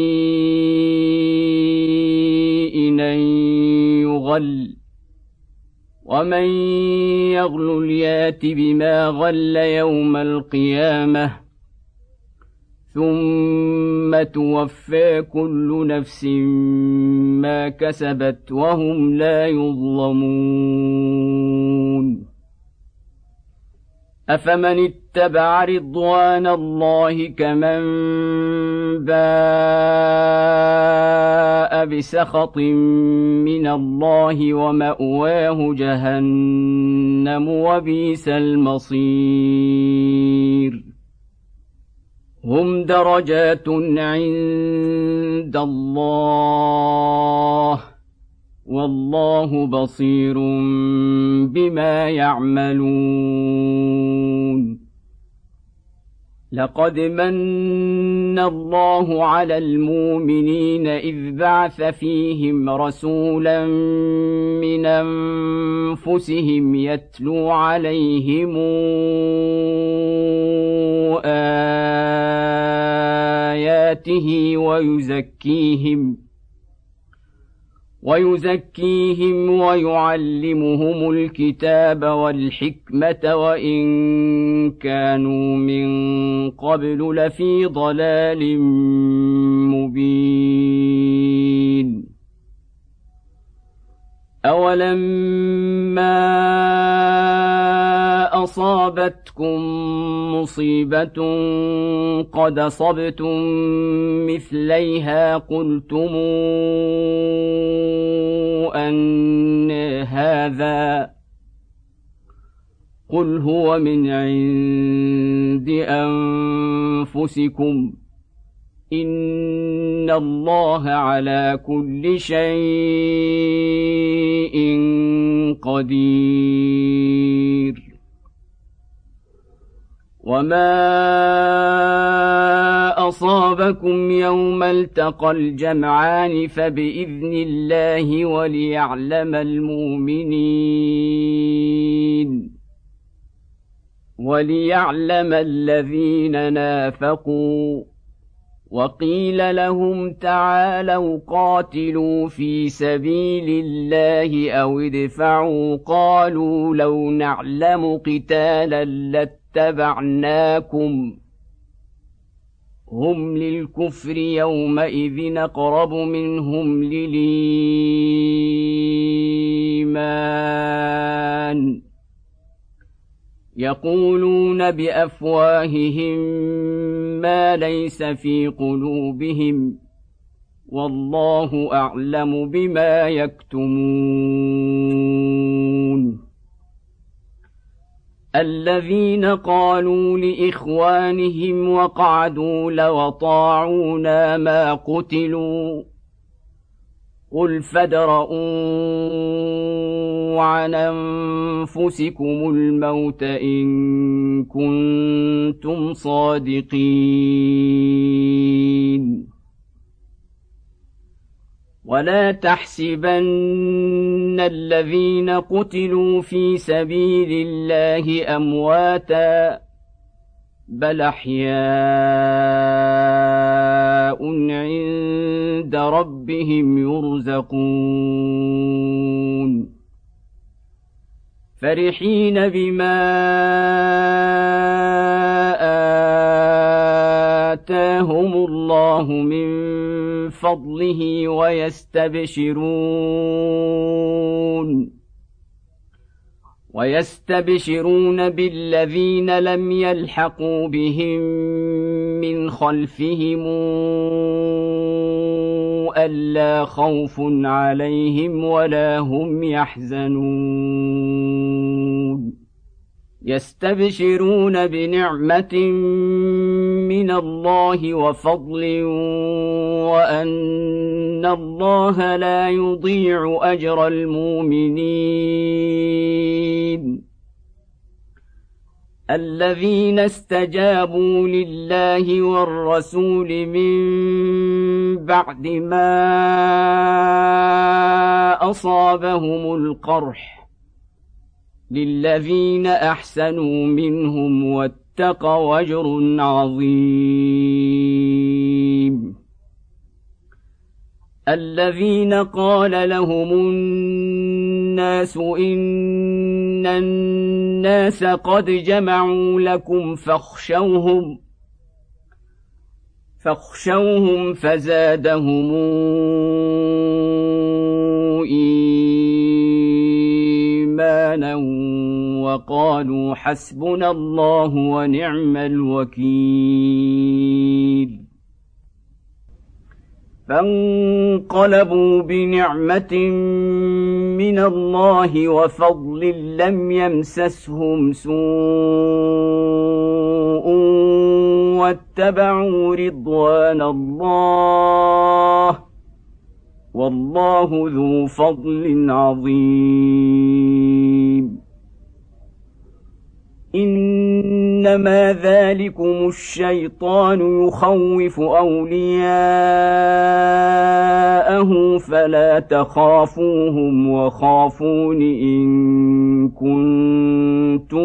أن يغل ومن يغل يات بما غل يوم القيامة ثم توفى كل نفس ما كسبت وهم لا يظلمون أفمن اتبع رضوان الله كمن باء بسخط من الله ومأواه جهنم وبئس المصير هم درجات عند الله والله بصير بما يعملون لقد من الله على المؤمنين إذ بعث فيهم رسولا من أنفسهم يتلو عليهم آياته ويزكيهم ويزكيهم ويعلمهم الكتاب والحكمة وإن كانوا من قبل لفي ضلال مبين أولما أصابتكم مصيبة قد أصبتم مثليها قلتم أن هذا قل هو من عند أنفسكم إن الله على كل شيء قدير وما أصابكم يوم التقى الجمعان فبإذن الله وليعلم المؤمنين وليعلم الذين نافقوا وقيل لهم تعالوا قاتلوا في سبيل الله أو ادفعوا قالوا لو نعلم قتالا لاتبعناكم هم للكفر يومئذ أقرب منهم للإيمان يقولون بأفواههم ما ليس في قلوبهم والله أعلم بما يكتمون الذين قالوا لإخوانهم وقعدوا لو طاعونا ما قتلوا قل فادرءوا عن أنفسكم الموت إن كنتم صادقين ولا تحسبن الذين قتلوا في سبيل الله أمواتا بل أحياء عند ربهم يرزقون فرحين بما آتاهم الله من فضله ويستبشرون ويستبشرون بالذين لم يلحقوا بهم من خلفهم ألا خوف عليهم ولا هم يحزنون يستبشرون بنعمة من الله وفضل وأن الله لا يضيع أجر المؤمنين الذين استجابوا لله والرسول من بعد ما أصابهم القرح للذين أحسنوا منهم واتقوا أجر عظيم الذين قال لهم الناس إن الناس قد جمعوا لكم فاخشوهم فاخشوهم فزادهم إيمانا وقالوا حسبنا الله ونعم الوكيل فانقلبوا بنعمة من الله وفضل لم يمسسهم سوء واتبعوا رضوان الله والله ذو فضل عظيم إنما ذلكم الشيطان يخوف أولياءه فلا تخافوهم وخافون إن كنتم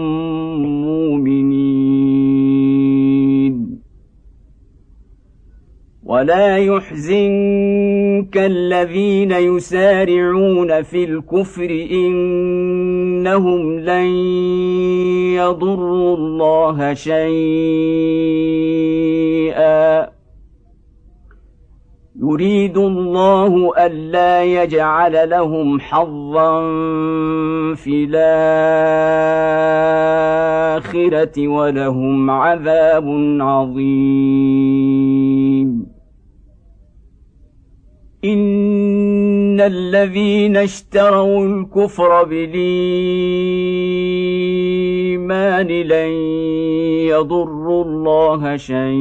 مؤمنين ولا يحزنك الذين يسارعون في الكفر إنهم لن يضروا الله شيئا يريد الله ألا يجعل لهم حظا في الآخرة ولهم عذاب عظيم إن الذين اشتروا الكفر بالإيمان لن يضروا الله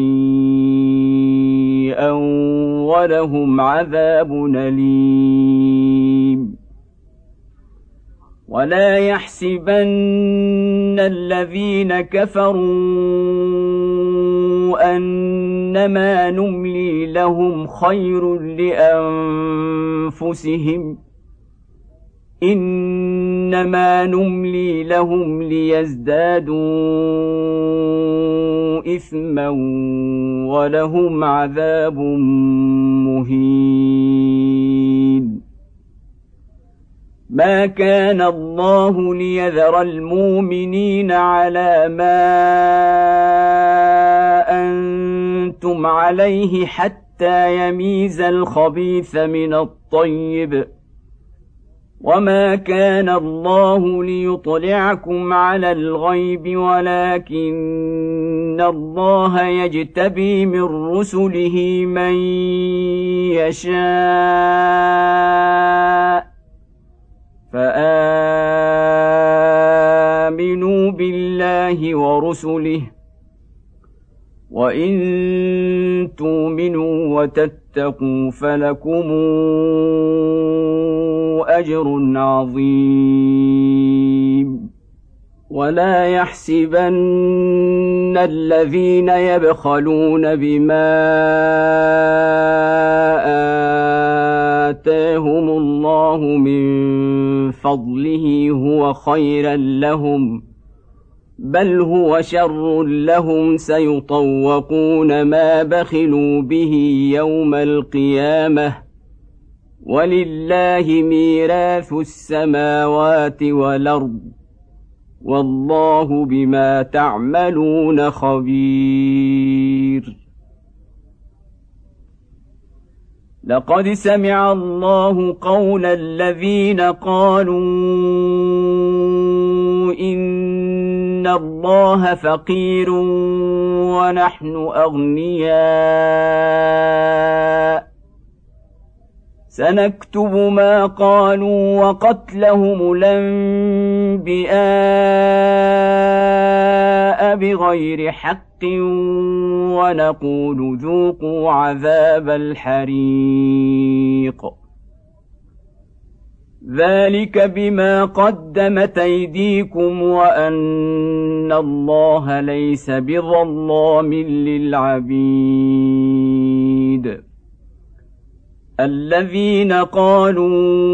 شيئا ولهم عذاب أليم ولا يحسبن الذين كفروا أنما نملي لهم خير لأنفسهم إنما نملي لهم ليزدادوا إثما ولهم عذاب مهين ما كان الله ليذر المؤمنين على ما أنتم عليه حتى يميز الخبيث من الطيب وما كان الله ليطلعكم على الغيب ولكن الله يجتبي من رسله من يشاء فآمنوا فآمنوا بالله ورسله وإن تؤمنوا وتتقوا فلكم أجر عظيم ولا يحسبن الذين يبخلون بما آتاهم الله من فضله هو خيرا لهم بل هو شر لهم سيطوقون ما بخلوا به يوم القيامة ولله ميراث السماوات والأرض والله بما تعملون خبير لقد سمع الله قول الذين قالوا إن الله فقير ونحن أغنياء سنكتب ما قالوا وقتلهم الأنبياء بغير حق ونقول ذوقوا عذاب الحريق ذلك بما قدمت أيديكم وأن الله ليس بظلام للعبيد الذين قالوا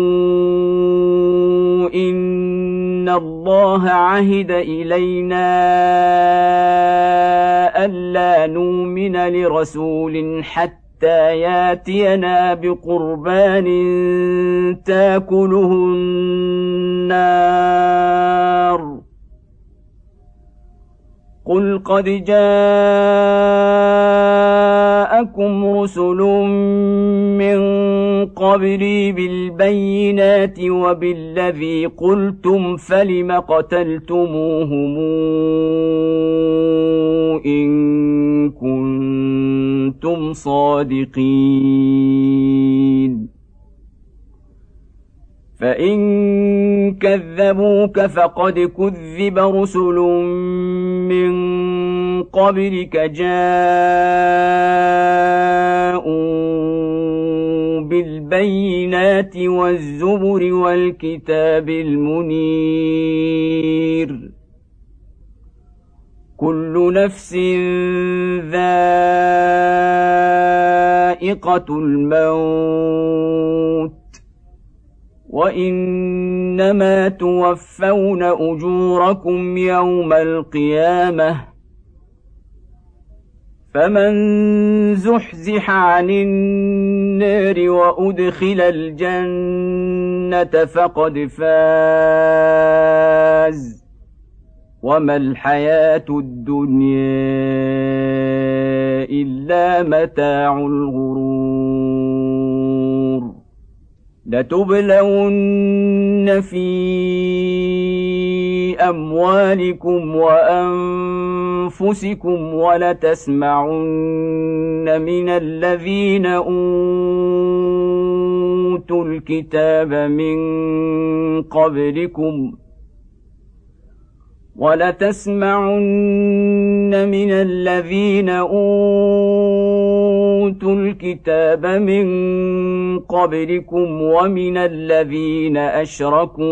إن الله عهد إلينا ألا نؤمن لرسول حتى ياتينا بقربان تاكله النار قل قد جاءكم رسل من قبلي بالبينات وبالذي قلتم فلم قتلتموهم إن كنتم صادقين فإن كذبوك فقد كذب رسل من قبلك جاءوا بالبينات والزبر والكتاب المنير كل نفس ذائقة الموت وإنما توفون أجوركم يوم القيامة فمن زحزح عن النار وأدخل الجنة فقد فاز وما الحياة الدنيا إلا متاع الغرور لتبلون في أموالكم وأنفسكم ولتسمعن من الذين أوتوا الكتاب من قبلكم ولتسمعن من الذين أوتوا الكتاب من قبلكم ومن الذين أشركوا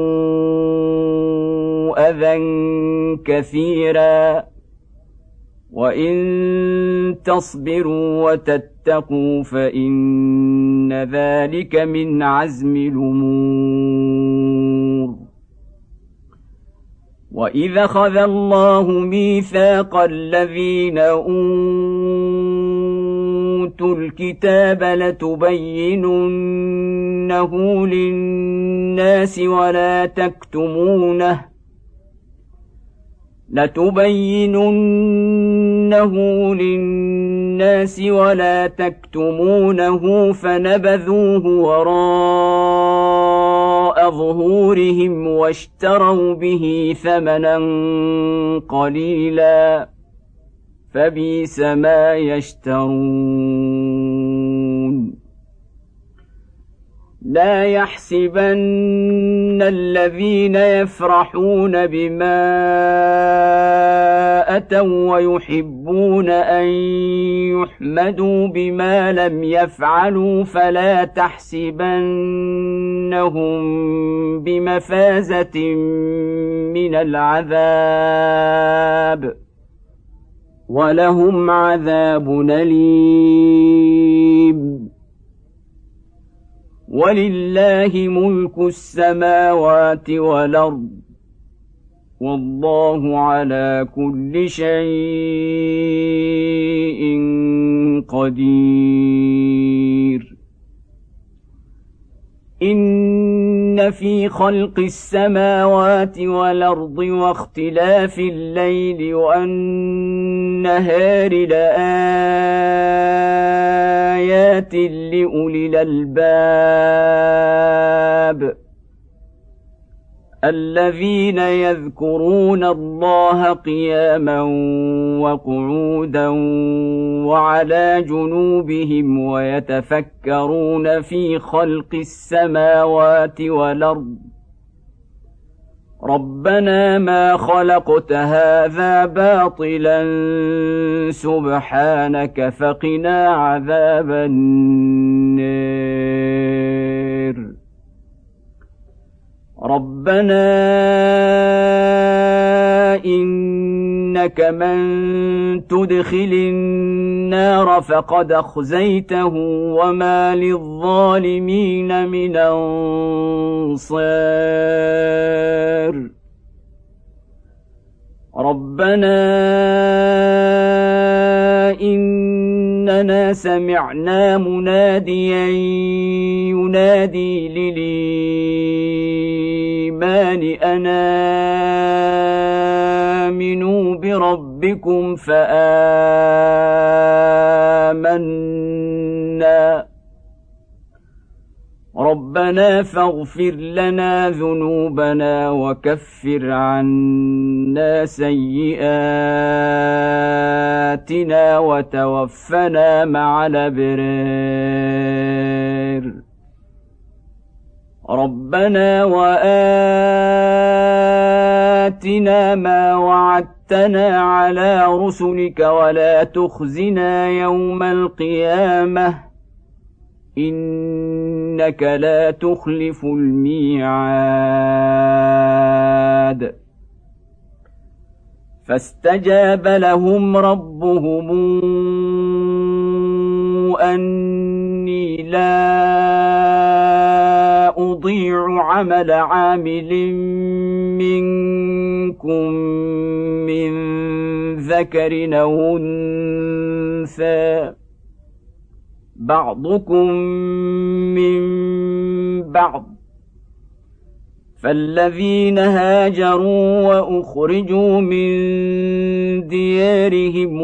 أذى كثيرا وإن تصبروا وتتقوا فإن ذلك من عزم الأمور وإذا أخذ الله ميثاق الذين أوتوا الكتاب لتبيننه للناس ولا تكتمونه لتبيننه للناس ولا تكتمونه فنبذوه وراء ظهورهم واشتروا به ثمنا قليلا فبئس ما يشترون لا يحسبن الذين يفرحون بما أتوا ويحبون أن يحمدوا بما لم يفعلوا فلا تحسبنهم بمفازة من العذاب ولهم عذاب أليم. ولله ملك السماوات والأرض والله على كل شيء قدير. إن في خلق السماوات والأرض واختلاف الليل والنهار لآيات لأولي الألباب الذين يذكرون الله قياما وقعودا وعلى جنوبهم ويتفكرون في خلق السماوات والأرض ربنا ما خلقت هذا باطلا سبحانك فقنا عذاب النار. ربنا إنك من تدخل النار فقد أخزيته وما للظالمين من أنصار. ربنا إننا سمعنا مناديا ينادي للإيمان أن آمنوا بربكم فآمنا ربنا فاغفر لنا ذنوبنا وكفر عنا سيئاتنا وتوفنا مع الأبرار. ربنا وآتنا ما وعدتنا على رسلك ولا تخزنا يوم القيامة إنك لا تخلف الميعاد. فاستجاب لهم ربهم أني لا أضيع عمل عامل منكم من ذكر أو أنثى بعضكم من بعض فالذين هاجروا وأخرجوا من ديارهم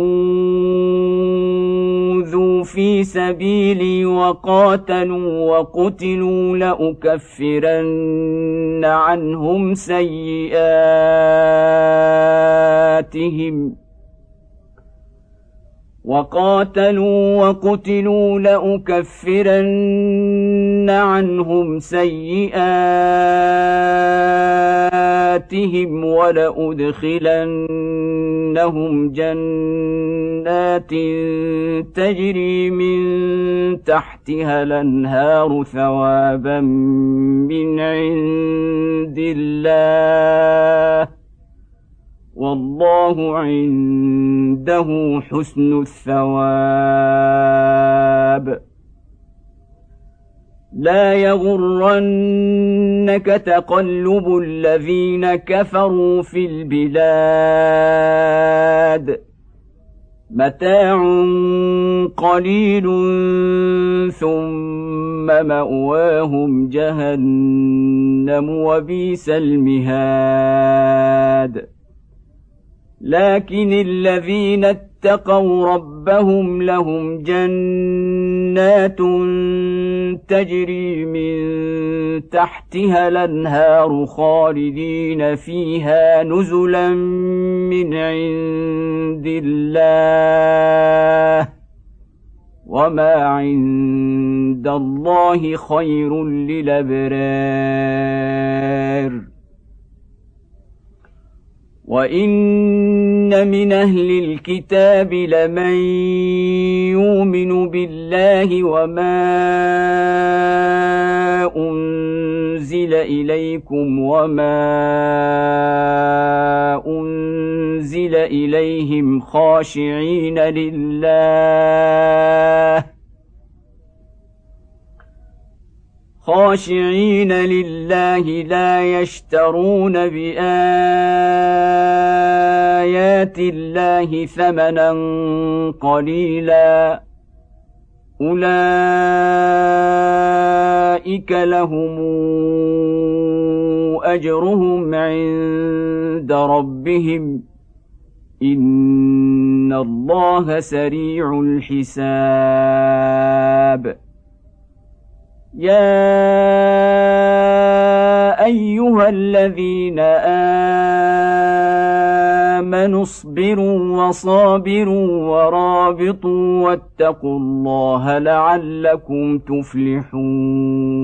وأوذوا في سبيلي وقاتلوا وقتلوا لأكفرن عنهم سيئاتهم وقاتلوا وقتلوا لأكفرن عنهم سيئاتهم ولأدخلنهم جنات تجري من تحتها الأنهار ثوابا من عند الله والله عنده حسن الثواب. لا يغرنك تقلب الذين كفروا في البلاد متاع قليل ثم مأواهم جهنم وبئس المهاد. لكن الذين اتقوا ربهم لهم جنات تجري من تحتها الأنهار خالدين فيها نزلا من عند الله وما عند الله خير للأبرار وإن من أهل الكتاب لمن يؤمن بالله وما أنزل إليكم وما أنزل إليهم خاشعين لله خاشعين لله لا يشترون بآيات الله ثمنا قليلا أولئك لهم أجرهم عند ربهم إن الله سريع الحساب يا أيها الذين آمنوا اصبروا وصابروا ورابطوا واتقوا الله لعلكم تفلحون